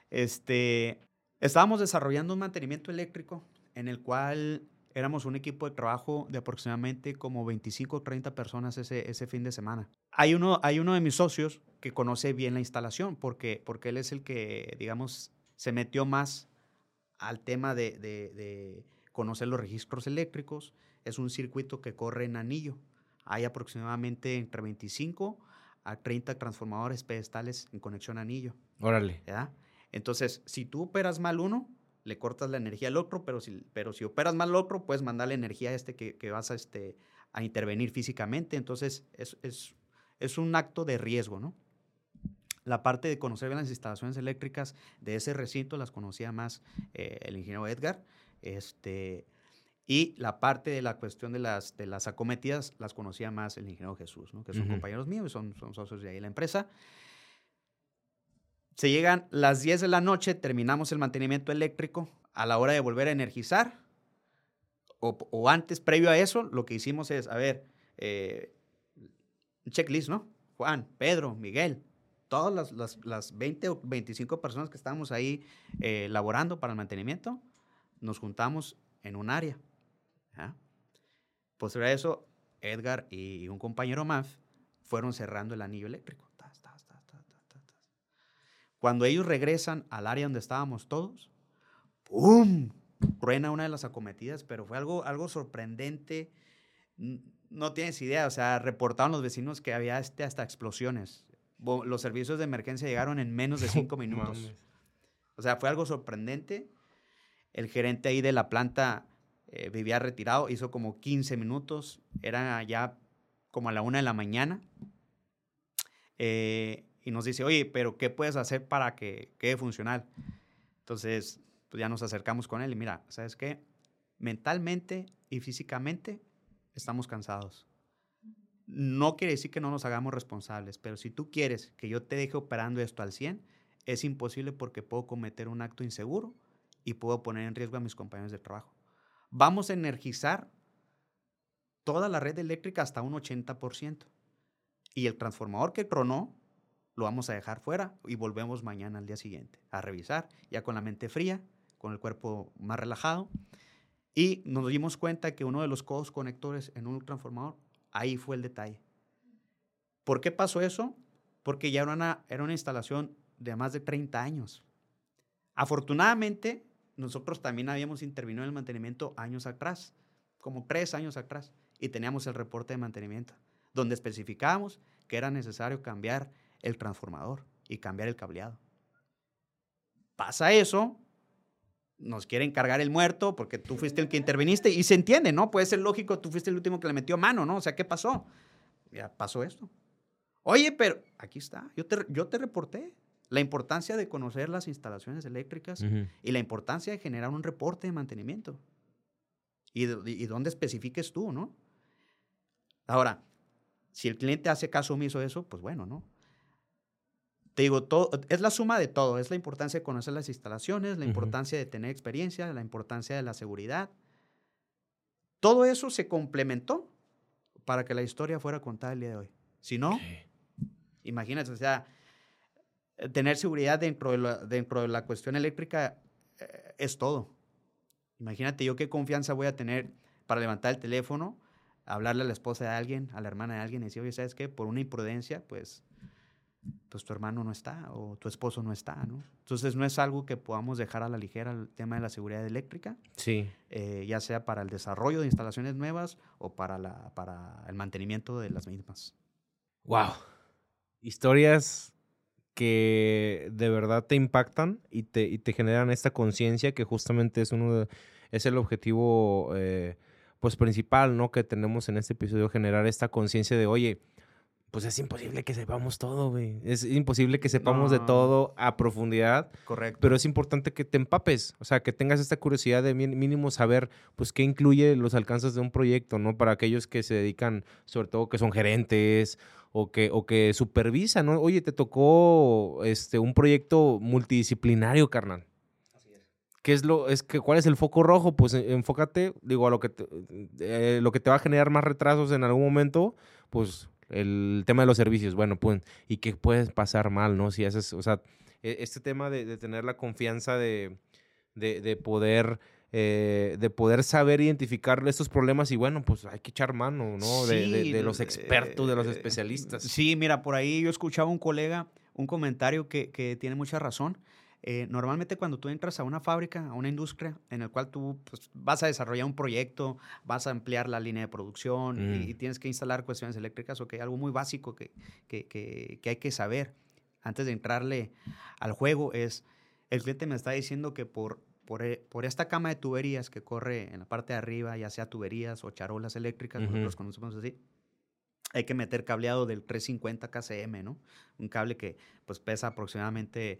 Estábamos desarrollando un mantenimiento eléctrico en el cual éramos un equipo de trabajo de aproximadamente como 25 o 30 personas ese fin de semana. Hay uno de mis socios que conoce bien la instalación porque él es el que, digamos, se metió más al tema de conocer los registros eléctricos. Es un circuito que corre en anillo. Hay aproximadamente entre 25 a 30 transformadores pedestales en conexión a anillo. Órale. ¿Ya? Entonces, si tú operas mal uno, le cortas la energía al otro, pero si operas mal al otro, puedes mandarle energía a que vas a intervenir físicamente. Entonces, es un acto de riesgo, ¿no? La parte de conocer bien las instalaciones eléctricas de ese recinto las conocía más el ingeniero Edgar. Y la parte de la cuestión de las acometidas las conocía más el ingeniero Jesús, ¿no? Que son compañeros míos y son socios de ahí la empresa. Se llegan las 10 de la noche, terminamos el mantenimiento eléctrico. A la hora de volver a energizar, o antes, previo a eso, lo que hicimos es, a ver, un checklist, ¿no? Juan, Pedro, Miguel, todas las 20 o 25 personas que estábamos ahí laborando para el mantenimiento, nos juntamos en un área. ¿Ya? Posterior a eso, Edgar y un compañero más fueron cerrando el anillo eléctrico. Cuando ellos regresan al área donde estábamos todos, ¡pum! Truena una de las acometidas, pero fue algo sorprendente. No tienes idea, o sea, reportaron los vecinos que había hasta explosiones. Los servicios de emergencia llegaron en menos de 5 minutos. Mames. O sea, fue algo sorprendente. El gerente ahí de la planta vivía retirado, hizo como 15 minutos, era ya como a la 1 de la mañana. Y nos dice, oye, pero ¿qué puedes hacer para que quede funcional? Entonces, pues ya nos acercamos con él y mira, ¿sabes qué? Mentalmente y físicamente estamos cansados. No quiere decir que no nos hagamos responsables, pero si tú quieres que yo te deje operando esto al 100, es imposible porque puedo cometer un acto inseguro y puedo poner en riesgo a mis compañeros de trabajo. Vamos a energizar toda la red eléctrica hasta un 80%. Y el transformador que tronó lo vamos a dejar fuera y volvemos mañana al día siguiente a revisar, ya con la mente fría, con el cuerpo más relajado. Y nos dimos cuenta que uno de los codos conectores en un transformador, ahí fue el detalle. ¿Por qué pasó eso? Porque ya era una instalación de más de 30 años. Afortunadamente, nosotros también habíamos intervenido en el mantenimiento años atrás, como 3 años atrás, y teníamos el reporte de mantenimiento, donde especificábamos que era necesario cambiar el transformador y cambiar el cableado. Pasa eso, nos quieren cargar el muerto porque tú fuiste el que interviniste y se entiende, ¿no? Puede ser lógico, tú fuiste el último que le metió mano, ¿no? O sea, ¿qué pasó? Ya pasó esto. Oye, pero aquí está, yo te reporté la importancia de conocer las instalaciones eléctricas y la importancia de generar un reporte de mantenimiento y dónde especifiques tú, ¿no? Ahora, si el cliente hace caso omiso de eso, pues bueno, ¿no? Te digo, todo, es la suma de todo. Es la importancia de conocer las instalaciones, la importancia de tener experiencia, la importancia de la seguridad. Todo eso se complementó para que la historia fuera contada el día de hoy. Si no, imagínate, o sea, tener seguridad dentro de la cuestión eléctrica es todo. Imagínate yo qué confianza voy a tener para levantar el teléfono, hablarle a la esposa de alguien, a la hermana de alguien y decir, oye, ¿sabes qué? Por una imprudencia, pues tu hermano no está o tu esposo no está, ¿no? Entonces no es algo que podamos dejar a la ligera el tema de la seguridad eléctrica, Sí. Ya sea para el desarrollo de instalaciones nuevas o para el mantenimiento de las mismas. Wow. Historias que de verdad te impactan y te generan esta conciencia que justamente es el objetivo pues principal, ¿no? Que tenemos en este episodio, generar esta conciencia de, oye, pues es imposible que sepamos todo, güey. Es imposible que sepamos de todo a profundidad. Correcto. Pero es importante que te empapes, o sea, que tengas esta curiosidad de mínimo saber, pues, qué incluye los alcances de un proyecto, ¿no? Para aquellos que se dedican, sobre todo que son gerentes o que supervisan, ¿no? Oye, te tocó un proyecto multidisciplinario, carnal. ¿Cuál es el foco rojo? Pues enfócate, digo, a lo que te va a generar más retrasos en algún momento, pues el tema de los servicios, bueno, pues, y qué puede pasar mal, ¿no? Si haces, o sea, este tema de tener la confianza de poder saber identificar estos problemas y bueno, pues hay que echar mano, ¿no? Sí, de los expertos, de los especialistas. Sí, mira, por ahí yo escuchaba un colega, un comentario que tiene mucha razón. Normalmente cuando tú entras a una fábrica, a una industria, en el cual tú pues, vas a desarrollar un proyecto, vas a ampliar la línea de producción y tienes que instalar cuestiones eléctricas, algo muy básico que hay que saber antes de entrarle al juego es, el cliente me está diciendo que por esta cama de tuberías que corre en la parte de arriba, ya sea tuberías o charolas eléctricas, nosotros conocemos así, hay que meter cableado del 350 kcm, ¿no? Un cable que pues pesa aproximadamente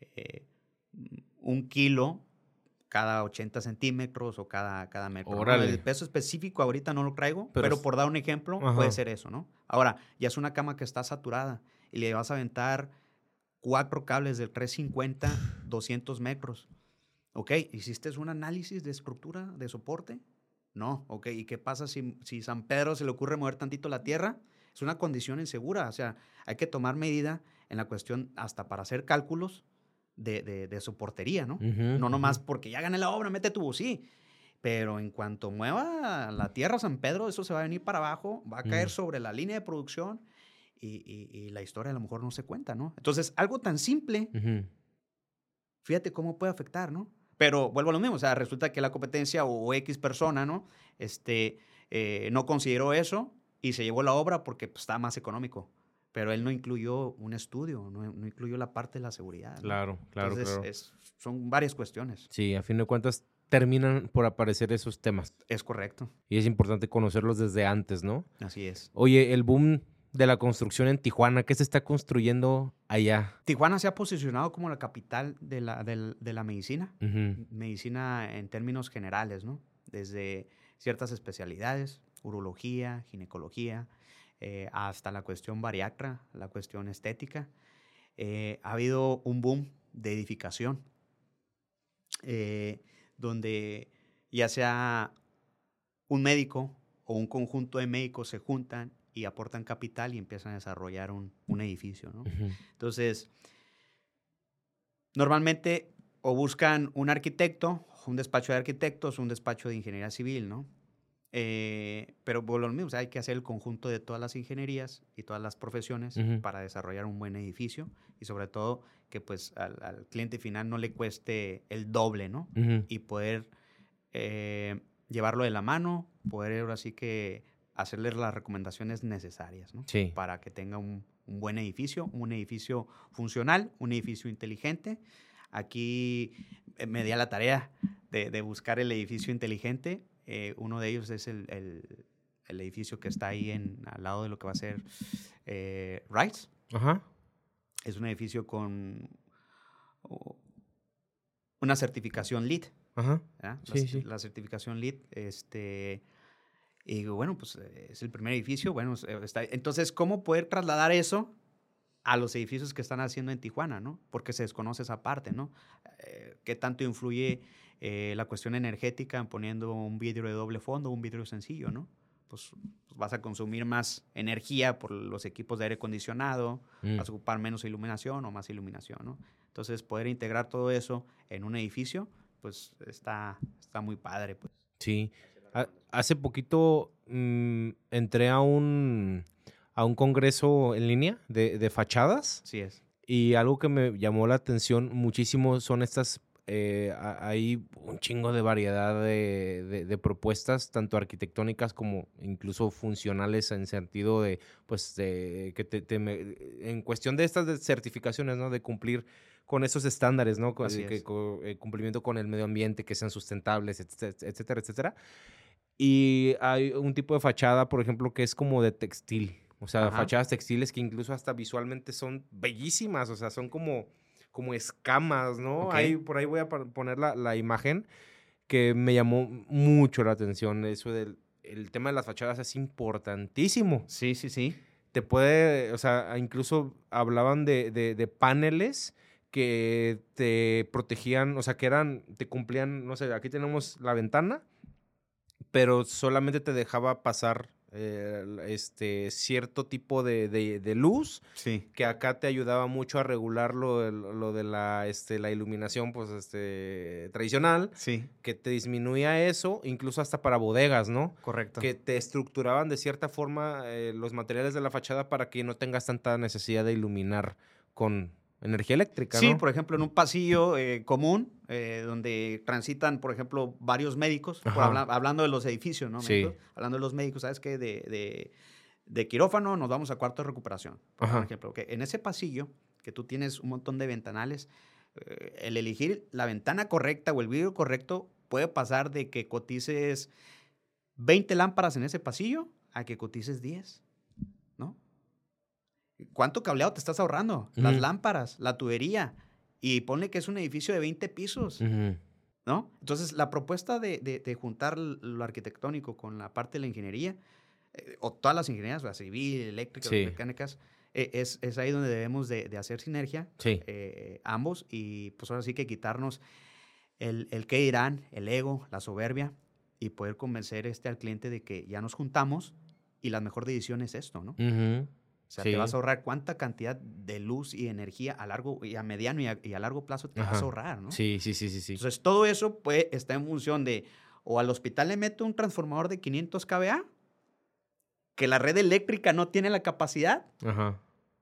1 kilo cada 80 centímetros o cada metro, ¿no? El peso específico ahorita no lo traigo, pero por dar un ejemplo, puede ser eso, ¿no? Ahora, ya es una cama que está saturada y le vas a aventar 4 cables del 350, 200 metros. Ok, ¿hiciste un análisis de estructura, de soporte? No, ok, ¿y qué pasa si San Pedro se le ocurre mover tantito la tierra? Es una condición insegura, o sea, hay que tomar medida en la cuestión hasta para hacer cálculos de soportería, ¿no? No nomás porque ya gané la obra, mete tubo, sí. Pero en cuanto mueva la tierra San Pedro, eso se va a venir para abajo, va a caer sobre la línea de producción y la historia a lo mejor no se cuenta, ¿no? Entonces, algo tan simple, fíjate cómo puede afectar, ¿no? Pero vuelvo a lo mismo, o sea, resulta que la competencia o X persona, ¿no? No consideró eso y se llevó la obra porque pues, estaba más económico. Pero él no incluyó un estudio, no incluyó la parte de la seguridad, ¿no? Claro. Entonces, son varias cuestiones. Sí, a fin de cuentas terminan por aparecer esos temas. Es correcto. Y es importante conocerlos desde antes, ¿no? Así es. Oye, el boom de la construcción en Tijuana, ¿qué se está construyendo allá? Tijuana se ha posicionado como la capital de la medicina. Ujú. Medicina en términos generales, ¿no? Desde ciertas especialidades, urología, ginecología, hasta la cuestión bariatra, la cuestión estética. Ha habido un boom de edificación, donde ya sea un médico o un conjunto de médicos se juntan y aportan capital y empiezan a desarrollar un edificio, ¿no? Ujú. Entonces, normalmente o buscan un arquitecto, un despacho de arquitectos, un despacho de ingeniería civil, ¿no? Pero por lo mismo, o sea, hay que hacer el conjunto de todas las ingenierías y todas las profesiones Ujú. para desarrollar un buen edificio y sobre todo que pues al cliente final no le cueste el doble, ¿no? Ujú. Y poder llevarlo de la mano, poder ahora sí que hacerle las recomendaciones necesarias, ¿no? Sí. Para que tenga un buen edificio, un edificio funcional, un edificio inteligente. Aquí me di a la tarea de buscar el edificio inteligente. Uno de ellos es el edificio que está ahí al lado de lo que va a ser Rice. Ajá. Es un edificio con una certificación LEED. Ajá. ¿verdad? Sí. La certificación LEED, y bueno, pues es el primer edificio. Bueno, entonces, ¿cómo poder trasladar eso a los edificios que están haciendo en Tijuana, ¿no? Porque se desconoce esa parte, ¿no? ¿Qué tanto influye la cuestión energética en poniendo un vidrio de doble fondo o un vidrio sencillo, ¿no? Pues vas a consumir más energía por los equipos de aire acondicionado, vas a ocupar menos iluminación o más iluminación, ¿no? Entonces, poder integrar todo eso en un edificio, pues está muy padre, pues. Sí. Hace poquito entré a un congreso en línea de fachadas. Así es. Y algo que me llamó la atención muchísimo son estas, hay un chingo de variedad de propuestas, tanto arquitectónicas como incluso funcionales en sentido de, pues, que en cuestión de estas certificaciones, ¿no? De cumplir con esos estándares, ¿no? Así es. Cumplimiento con el medio ambiente, que sean sustentables, etcétera, etcétera. Y hay un tipo de fachada, por ejemplo, que es como de textil. O sea, Ajá. fachadas textiles que incluso hasta visualmente son bellísimas. O sea, son como escamas, ¿no? Ok. Por ahí voy a poner la imagen que me llamó mucho la atención. Eso el tema de las fachadas es importantísimo. Sí. Te puede, o sea, incluso hablaban de paneles que te protegían, o sea, te cumplían, no sé, aquí tenemos la ventana, pero solamente te dejaba pasar cierto tipo de luz, Sí. que acá te ayudaba mucho a regular lo de la iluminación, pues, tradicional, Sí. que te disminuía eso, incluso hasta para bodegas, ¿no? Correcto. Que te estructuraban de cierta forma los materiales de la fachada para que no tengas tanta necesidad de iluminar con energía eléctrica, Sí, ¿no? por ejemplo, en un pasillo común, donde transitan, por ejemplo, varios médicos, hablando de los edificios, ¿no? Sí. Hablando de los médicos, ¿sabes qué? De quirófano nos vamos a cuarto de recuperación, por ejemplo. Que en ese pasillo, que tú tienes un montón de ventanales, el elegir la ventana correcta o el vidrio correcto puede pasar de que cotices 20 lámparas en ese pasillo a que cotices 10, ¿no? ¿Cuánto cableado te estás ahorrando? Las lámparas, la tubería. Y ponle que es un edificio de 20 pisos, ¿no? Entonces, la propuesta de juntar lo arquitectónico con la parte de la ingeniería, o todas las ingenierías, la civil, eléctricas, mecánicas, es ahí donde debemos de hacer sinergia, ambos, y pues ahora sí que quitarnos el qué dirán, el ego, la soberbia, y poder convencer al cliente de que ya nos juntamos y la mejor decisión es esto, ¿no? O sea, te vas a ahorrar cuánta cantidad de luz y energía a largo y a mediano y a largo plazo te vas a ahorrar, ¿no? Sí. Entonces, todo eso está en función de o al hospital le meto un transformador de 500 kVA, que la red eléctrica no tiene la capacidad,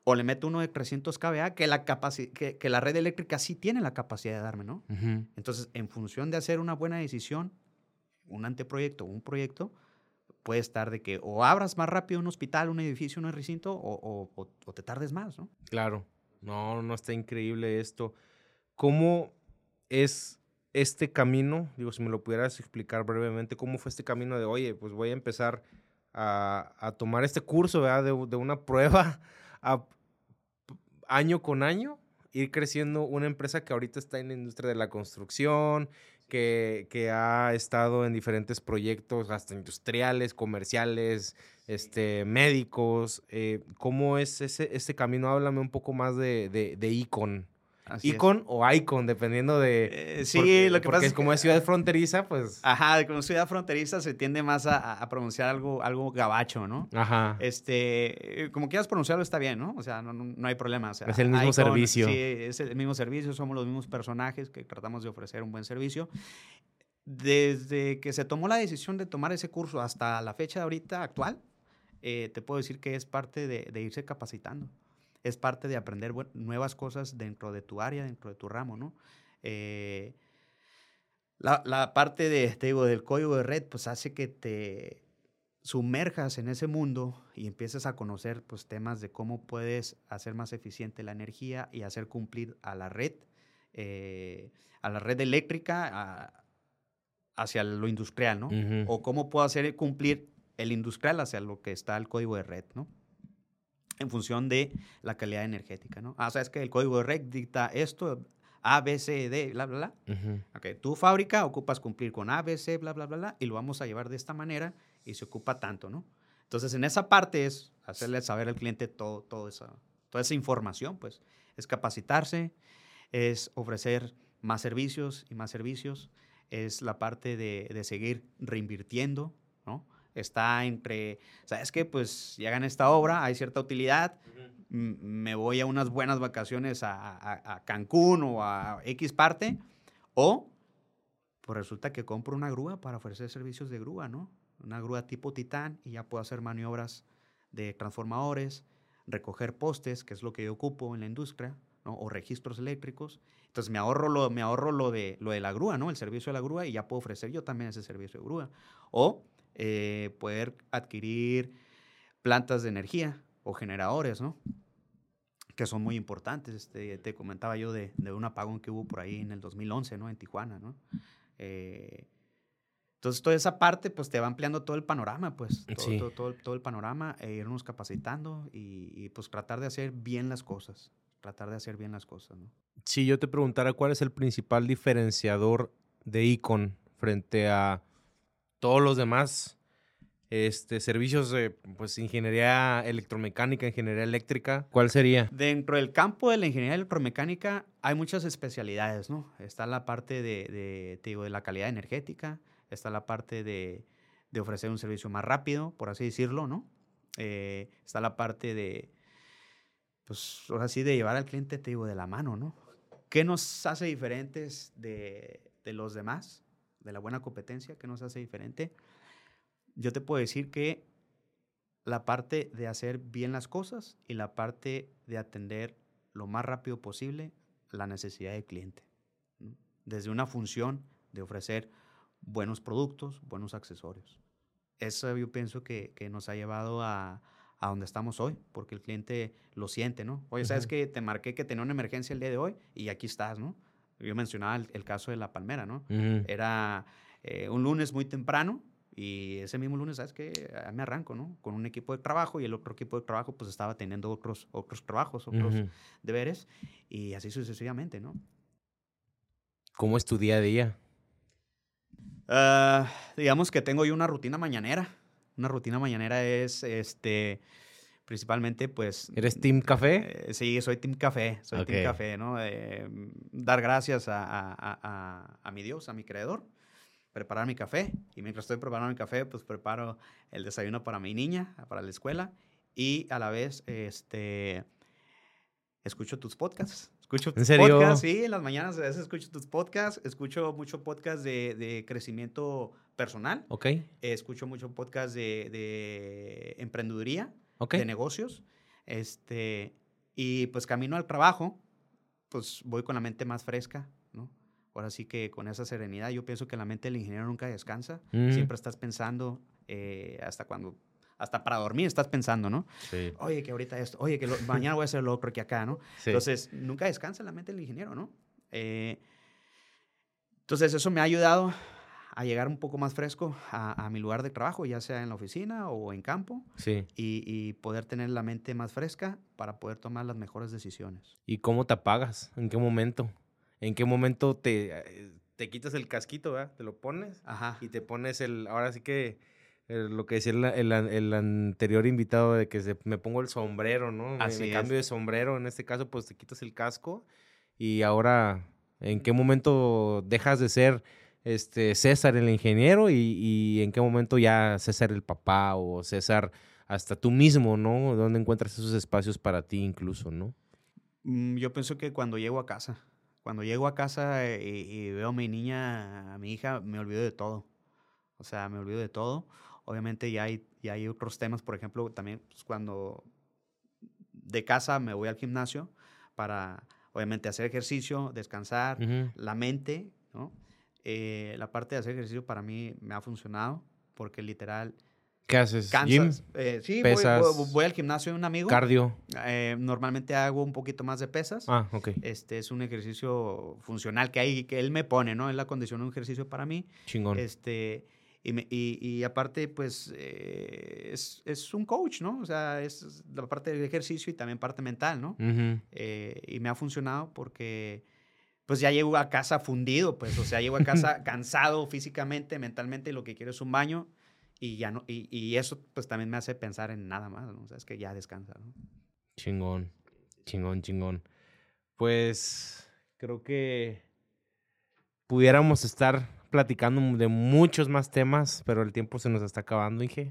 o le meto uno de 300 kVA que la red eléctrica sí tiene la capacidad de darme, ¿no? Ujú. Entonces, en función de hacer una buena decisión, un anteproyecto o un proyecto, puede estar de que o abras más rápido un hospital, un edificio, un recinto, o te tardes más, ¿no? Claro. No, está increíble esto. ¿Cómo es este camino? Digo, si me lo pudieras explicar brevemente, ¿cómo fue este camino de, oye, pues voy a empezar a tomar este curso, ¿verdad? De una prueba a año con año, ir creciendo una empresa que ahorita está en la industria de la construcción, que ha estado en diferentes proyectos, hasta industriales, comerciales, médicos. ¿Cómo es ese camino? Háblame un poco más de Icon. Así Icon o Icon, dependiendo de... sí, lo que pasa porque es como que, es ciudad fronteriza, pues... Ajá, como ciudad fronteriza se tiende más a pronunciar algo gabacho, ¿no? Ajá. Como quieras pronunciarlo está bien, ¿no? O sea, no hay problema. O sea, Es el mismo servicio. Sí, es el mismo servicio, somos los mismos personajes que tratamos de ofrecer un buen servicio. Desde que se tomó la decisión de tomar ese curso hasta la fecha de ahorita actual, te puedo decir que es parte de irse capacitando. Es parte de aprender nuevas cosas dentro de tu área, dentro de tu ramo, ¿no? La parte del código de red, pues hace que te sumerjas en ese mundo y empieces a conocer pues, temas de cómo puedes hacer más eficiente la energía y hacer cumplir a la red eléctrica hacia lo industrial, ¿no? Uh-huh. O cómo puedo hacer cumplir el industrial hacia lo que está el código de red, ¿no? En función de la calidad energética, ¿no? Sabes que el código de red dicta esto, A, B, C, D, bla, bla, bla. Uh-huh. Okay, tu fábrica ocupas cumplir con A, B, C, bla, bla, bla, bla, y lo vamos a llevar de esta manera y se ocupa tanto, ¿no? Entonces, en esa parte es hacerle saber al cliente toda esa información, pues. Es capacitarse, es ofrecer más servicios y más servicios, es la parte de seguir reinvirtiendo, ¿no? Está entre, ¿sabes qué? Pues ya gané esta obra, hay cierta utilidad, me voy a unas buenas vacaciones a Cancún o a X parte, o pues resulta que compro una grúa para ofrecer servicios de grúa, ¿no? Una grúa tipo Titán y ya puedo hacer maniobras de transformadores, recoger postes, que es lo que yo ocupo en la industria, ¿no? O registros eléctricos. Entonces me ahorro lo de la grúa, ¿no? El servicio de la grúa y ya puedo ofrecer yo también ese servicio de grúa. O poder adquirir plantas de energía o generadores, ¿no? Que son muy importantes. Te comentaba yo de un apagón que hubo por ahí en el 2011, ¿no? En Tijuana, ¿no? Entonces, toda esa parte, pues, te va ampliando todo el panorama, pues. Sí. Todo el panorama, irnos capacitando y, pues, tratar de hacer bien las cosas. ¿No? Si yo te preguntara cuál es el principal diferenciador de Icon frente a todos los demás servicios de pues, ingeniería electromecánica, ingeniería eléctrica, ¿cuál sería? Dentro del campo de la ingeniería electromecánica hay muchas especialidades, ¿no? Está la parte de la calidad energética, está la parte de ofrecer un servicio más rápido, por así decirlo, ¿no? Está la parte de, pues, ahora sí, de llevar al cliente, de la mano, ¿no? ¿Qué nos hace diferentes de los demás? De la buena competencia, ¿qué nos hace diferente? Yo te puedo decir que la parte de hacer bien las cosas y la parte de atender lo más rápido posible la necesidad del cliente, ¿no? Desde una función de ofrecer buenos productos, buenos accesorios. Eso yo pienso que nos ha llevado a donde estamos hoy, porque el cliente lo siente, ¿no? Oye, ¿sabes qué? Te marqué que tenía una emergencia el día de hoy y aquí estás, ¿no? Yo mencionaba el caso de La Palmera, ¿no? Uh-huh. Era un lunes muy temprano y ese mismo lunes, ¿sabes qué? Me arranco, ¿no? Con un equipo de trabajo y el otro equipo de trabajo pues estaba teniendo otros trabajos, otros deberes y así sucesivamente, ¿no? ¿Cómo es tu día a día? Digamos que tengo yo una rutina mañanera. Una rutina mañanera es, principalmente, pues... ¿Eres Team Café? Sí, soy Team Café. Soy Okay. Team Café, ¿no? Dar gracias a mi Dios, a mi Creador. Preparar mi café. Y mientras estoy preparando mi café, pues preparo el desayuno para mi niña, para la escuela. Y a la vez, escucho tus podcasts. ¿En serio? Podcasts, sí, en las mañanas a veces escucho tus podcasts. Escucho mucho podcast de crecimiento personal. Ok. Escucho mucho podcast de emprendeduría, Ok. de negocios. Y pues camino al trabajo, pues voy con la mente más fresca, ¿no? Ahora sí que con esa serenidad, yo pienso que la mente del ingeniero nunca descansa. Siempre estás pensando, hasta para dormir estás pensando, ¿no? Sí. Oye, que ahorita esto, oye, que mañana voy a hacer lo otro que acá, ¿no? Sí. Entonces, nunca descansa la mente del ingeniero, ¿no? Entonces, eso me ha ayudado a llegar un poco más fresco a mi lugar de trabajo, ya sea en la oficina o en campo, Sí. y poder tener la mente más fresca para poder tomar las mejores decisiones. ¿Y cómo te apagas? ¿En qué momento? ¿En qué momento te quitas el casquito, ¿verdad? Te lo pones Ajá. y te pones ahora sí que lo que decía el anterior invitado de que me pongo el sombrero, ¿no? Así Me es. cambio de sombrero, en este caso pues te quitas el casco y ahora, ¿en qué momento dejas de ser César el ingeniero y en qué momento ya César el papá o César hasta tú mismo, ¿no? ¿Dónde encuentras esos espacios para ti incluso, ¿no? Yo pienso que cuando llego a casa y veo a mi niña, a mi hija, me olvido de todo. O sea, me olvido de todo. Obviamente ya hay otros temas, por ejemplo, también pues, cuando de casa me voy al gimnasio para, obviamente, hacer ejercicio, descansar, Ujú. la mente, ¿no? La parte de hacer ejercicio para mí me ha funcionado porque literal ¿Qué haces? cansas. ¿Gym? Sí, ¿Pesas? voy al gimnasio de un amigo. ¿Cardio? Normalmente hago un poquito más de pesas. Ah, ok. Es un ejercicio funcional que él me pone, ¿no? Él acondiciona un ejercicio para mí. Chingón. Y aparte, pues, es un coach, ¿no? O sea, es la parte del ejercicio y también parte mental, ¿no? Ujú. Y me ha funcionado porque, pues, ya llego a casa fundido, pues, o sea, llego a casa cansado físicamente, mentalmente, y lo que quiero es un baño y ya no, y eso, pues, también me hace pensar en nada más, ¿no? O sea, es que ya descansa, ¿no? Chingón. Chingón, chingón. Pues creo que pudiéramos estar platicando de muchos más temas, pero el tiempo se nos está acabando, Inge.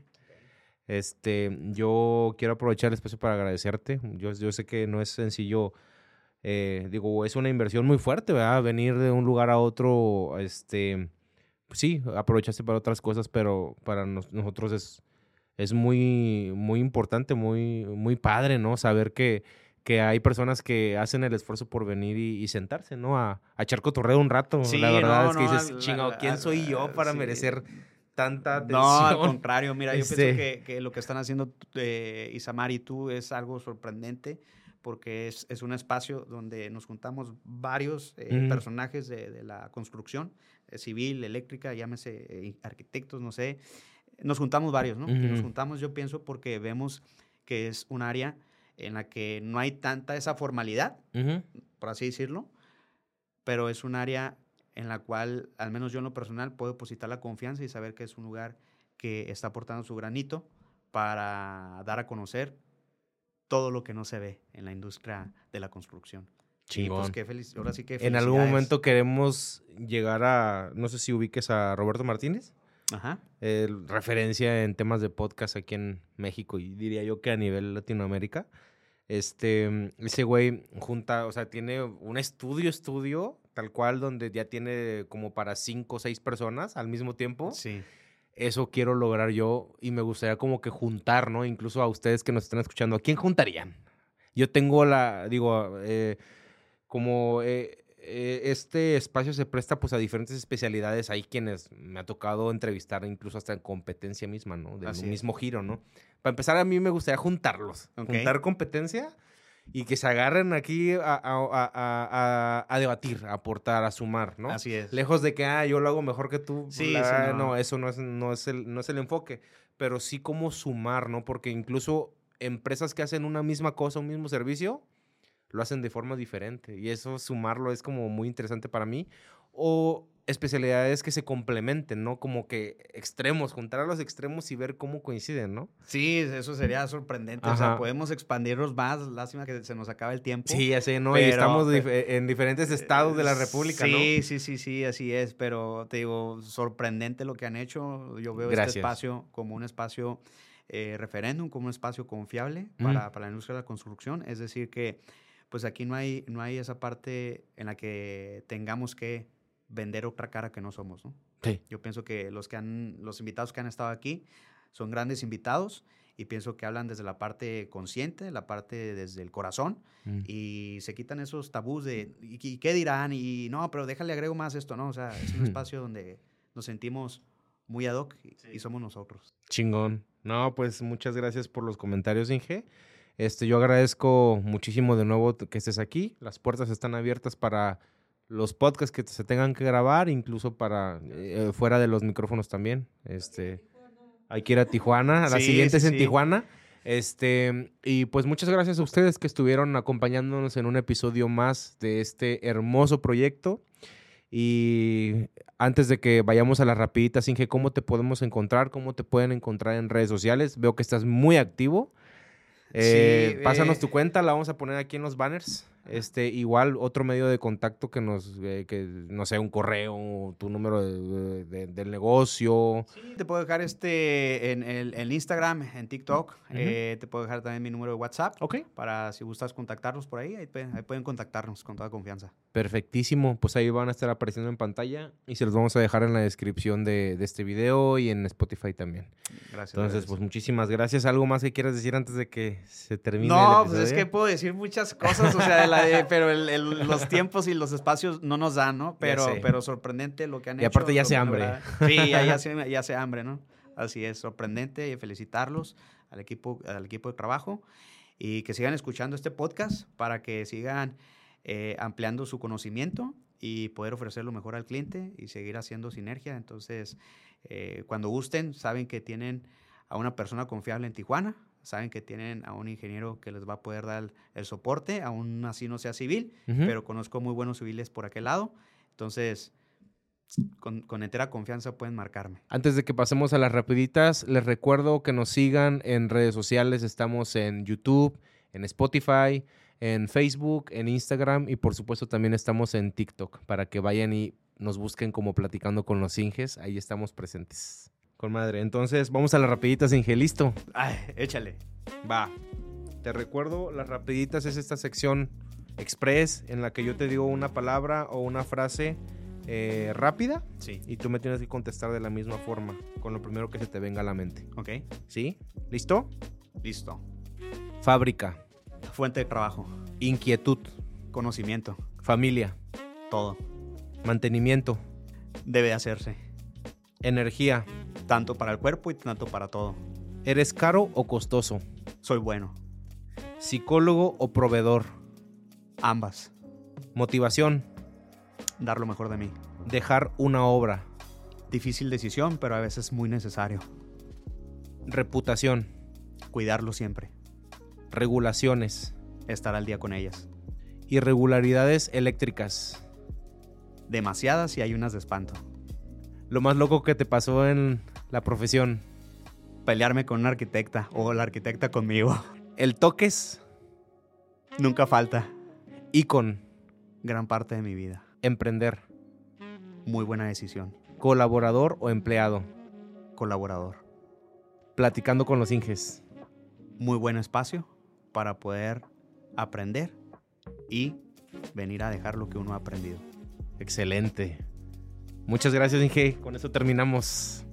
Yo quiero aprovechar el espacio para agradecerte. Yo sé que no es sencillo, digo, es una inversión muy fuerte, ¿verdad? Venir de un lugar a otro, pues sí, aprovechaste para otras cosas, pero para nosotros es muy, muy importante, muy, muy padre, ¿no? Saber que hay personas que hacen el esfuerzo por venir y sentarse, ¿no? A echar cotorreo un rato. Sí, la verdad no, es que no, dices, chingado, ¿quién soy yo para sí. merecer tanta atención? No, al contrario, mira, yo pienso Este, que lo que están haciendo Isamar y tú es algo sorprendente porque es un espacio donde nos juntamos varios Ujú. personajes de la construcción civil, eléctrica, llámese arquitectos, no sé. Nos juntamos varios, ¿no? Y nos Ujú. juntamos, yo pienso, porque vemos que es un área en la que no hay tanta esa formalidad, Ujú. por así decirlo, pero es un área en la cual, al menos yo en lo personal, puedo depositar la confianza y saber que es un lugar que está aportando su granito para dar a conocer todo lo que no se ve en la industria de la construcción. Y pues Chingón. ahora sí que En algún felicidades. momento queremos llegar a, no sé si ubiques a Roberto Martínez, Ajá. referencia en temas de podcast aquí en México y diría yo que a nivel Latinoamérica. Ese güey junta, o sea, tiene un estudio, tal cual, donde ya tiene como para 5 o 6 personas al mismo tiempo. Sí. Eso quiero lograr yo y me gustaría como que juntar, ¿no? Incluso a ustedes que nos están escuchando, ¿a quién juntarían? Yo tengo este espacio se presta pues a diferentes especialidades. Hay quienes me ha tocado entrevistar incluso hasta en competencia misma, ¿no? Del Así es. mismo giro, ¿no? Para empezar, a mí me gustaría juntarlos. Ok. Juntar competencia y que se agarren aquí a debatir, a aportar, a sumar, ¿no? Así es. Lejos de que, yo lo hago mejor que tú. Sí, la sí, verdad, no. no, eso no es el enfoque. Pero sí como sumar, ¿no? Porque incluso empresas que hacen una misma cosa, un mismo servicio, lo hacen de forma diferente. Y eso, sumarlo, es como muy interesante para mí. O especialidades que se complementen, ¿no? Como que extremos, juntar a los extremos y ver cómo coinciden, ¿no? Sí, eso sería sorprendente. O Ajá. sea, podemos expandirnos más. Lástima que se nos acaba el tiempo. Sí, ya sé, ¿no? Pero- y estamos en diferentes estados de la República, sí, ¿no? Sí, así es. Pero te digo, sorprendente lo que han hecho. Yo veo Gracias. este espacio como un espacio referéndum, como un espacio confiable Mm. para la industria de la construcción. Es decir, que pues aquí no hay esa parte en la que tengamos que vender otra cara que no somos, ¿no? Sí. Yo pienso que los invitados que han estado aquí son grandes invitados y pienso que hablan desde la parte consciente, la parte desde el corazón, y se quitan esos tabús de ¿y qué dirán? Y no, pero déjale agrego más esto, ¿no? O sea, es un espacio donde nos sentimos muy ad hoc y somos nosotros. Chingón. No, pues muchas gracias por los comentarios, Inge. Yo agradezco muchísimo de nuevo que estés aquí. Las puertas están abiertas para los podcasts que se tengan que grabar, incluso para fuera de los micrófonos también. Hay que ir a Tijuana. La siguiente es en Tijuana. Y pues muchas gracias a ustedes que estuvieron acompañándonos en un episodio más de este hermoso proyecto. Y antes de que vayamos a las rapiditas, Inge, ¿cómo te podemos encontrar? ¿Cómo te pueden encontrar en redes sociales? Veo que estás muy activo. Pásanos tu cuenta, la vamos a poner aquí en los banners. Igual otro medio de contacto que no sé, un correo, tu número del negocio. Sí, te puedo dejar en el Instagram, en TikTok. Te puedo dejar también mi número de WhatsApp. Ok. Para si gustas contactarnos por ahí pueden contactarnos con toda confianza. Perfectísimo. Pues ahí van a estar apareciendo en pantalla y se los vamos a dejar en la descripción de este video y en Spotify también. Gracias. Entonces, pues muchísimas gracias. ¿Algo más que quieras decir antes de que se termine el episodio? No, pues es que puedo decir muchas cosas, o sea, pero los tiempos y los espacios no nos dan, ¿no? Pero sorprendente lo que han hecho. Y aparte ya hace hambre. Sí, ya hace hambre, ¿no? Así es, sorprendente, y felicitarlos al equipo de trabajo y que sigan escuchando este podcast para que sigan ampliando su conocimiento y poder ofrecer lo mejor al cliente y seguir haciendo sinergia. Entonces, cuando gusten, saben que tienen a una persona confiable en Tijuana, saben que tienen a un ingeniero que les va a poder dar el soporte, aún así no sea civil, pero conozco muy buenos civiles por aquel lado. Entonces, con entera confianza pueden marcarme. Antes de que pasemos a las rapiditas, les recuerdo que nos sigan en redes sociales. Estamos en YouTube, en Spotify, en Facebook, en Instagram y por supuesto también estamos en TikTok para que vayan y nos busquen como Platicando con los Inges. Ahí estamos presentes. Con madre. Entonces, vamos a las rapiditas, Inge. ¿Listo? Ay, échale. Va. Te recuerdo, las rapiditas es esta sección express en la que yo te digo una palabra o una frase rápida. Sí. Y tú me tienes que contestar de la misma forma, con lo primero que se te venga a la mente. Ok. ¿Sí? ¿Listo? Listo. Fábrica. Fuente de trabajo. Inquietud. Conocimiento. Familia. Todo. Mantenimiento. Debe hacerse. Energía. Tanto para el cuerpo y tanto para todo. ¿Eres caro o costoso? Soy bueno. ¿Psicólogo o proveedor? Ambas. Motivación. Dar lo mejor de mí. Dejar una obra. Difícil decisión, pero a veces muy necesario. Reputación. Cuidarlo siempre. Regulaciones. Estar al día con ellas. Irregularidades eléctricas. Demasiadas y hay unas de espanto. Lo más loco que te pasó en la profesión. Pelearme con una arquitecta o la arquitecta conmigo. El toques. Nunca falta. Icon. Gran parte de mi vida. Emprender. Muy buena decisión. Colaborador o empleado. Colaborador. Platicando con los Inges. Muy buen espacio para poder aprender y venir a dejar lo que uno ha aprendido. Excelente. Muchas gracias, Inge. Con eso terminamos.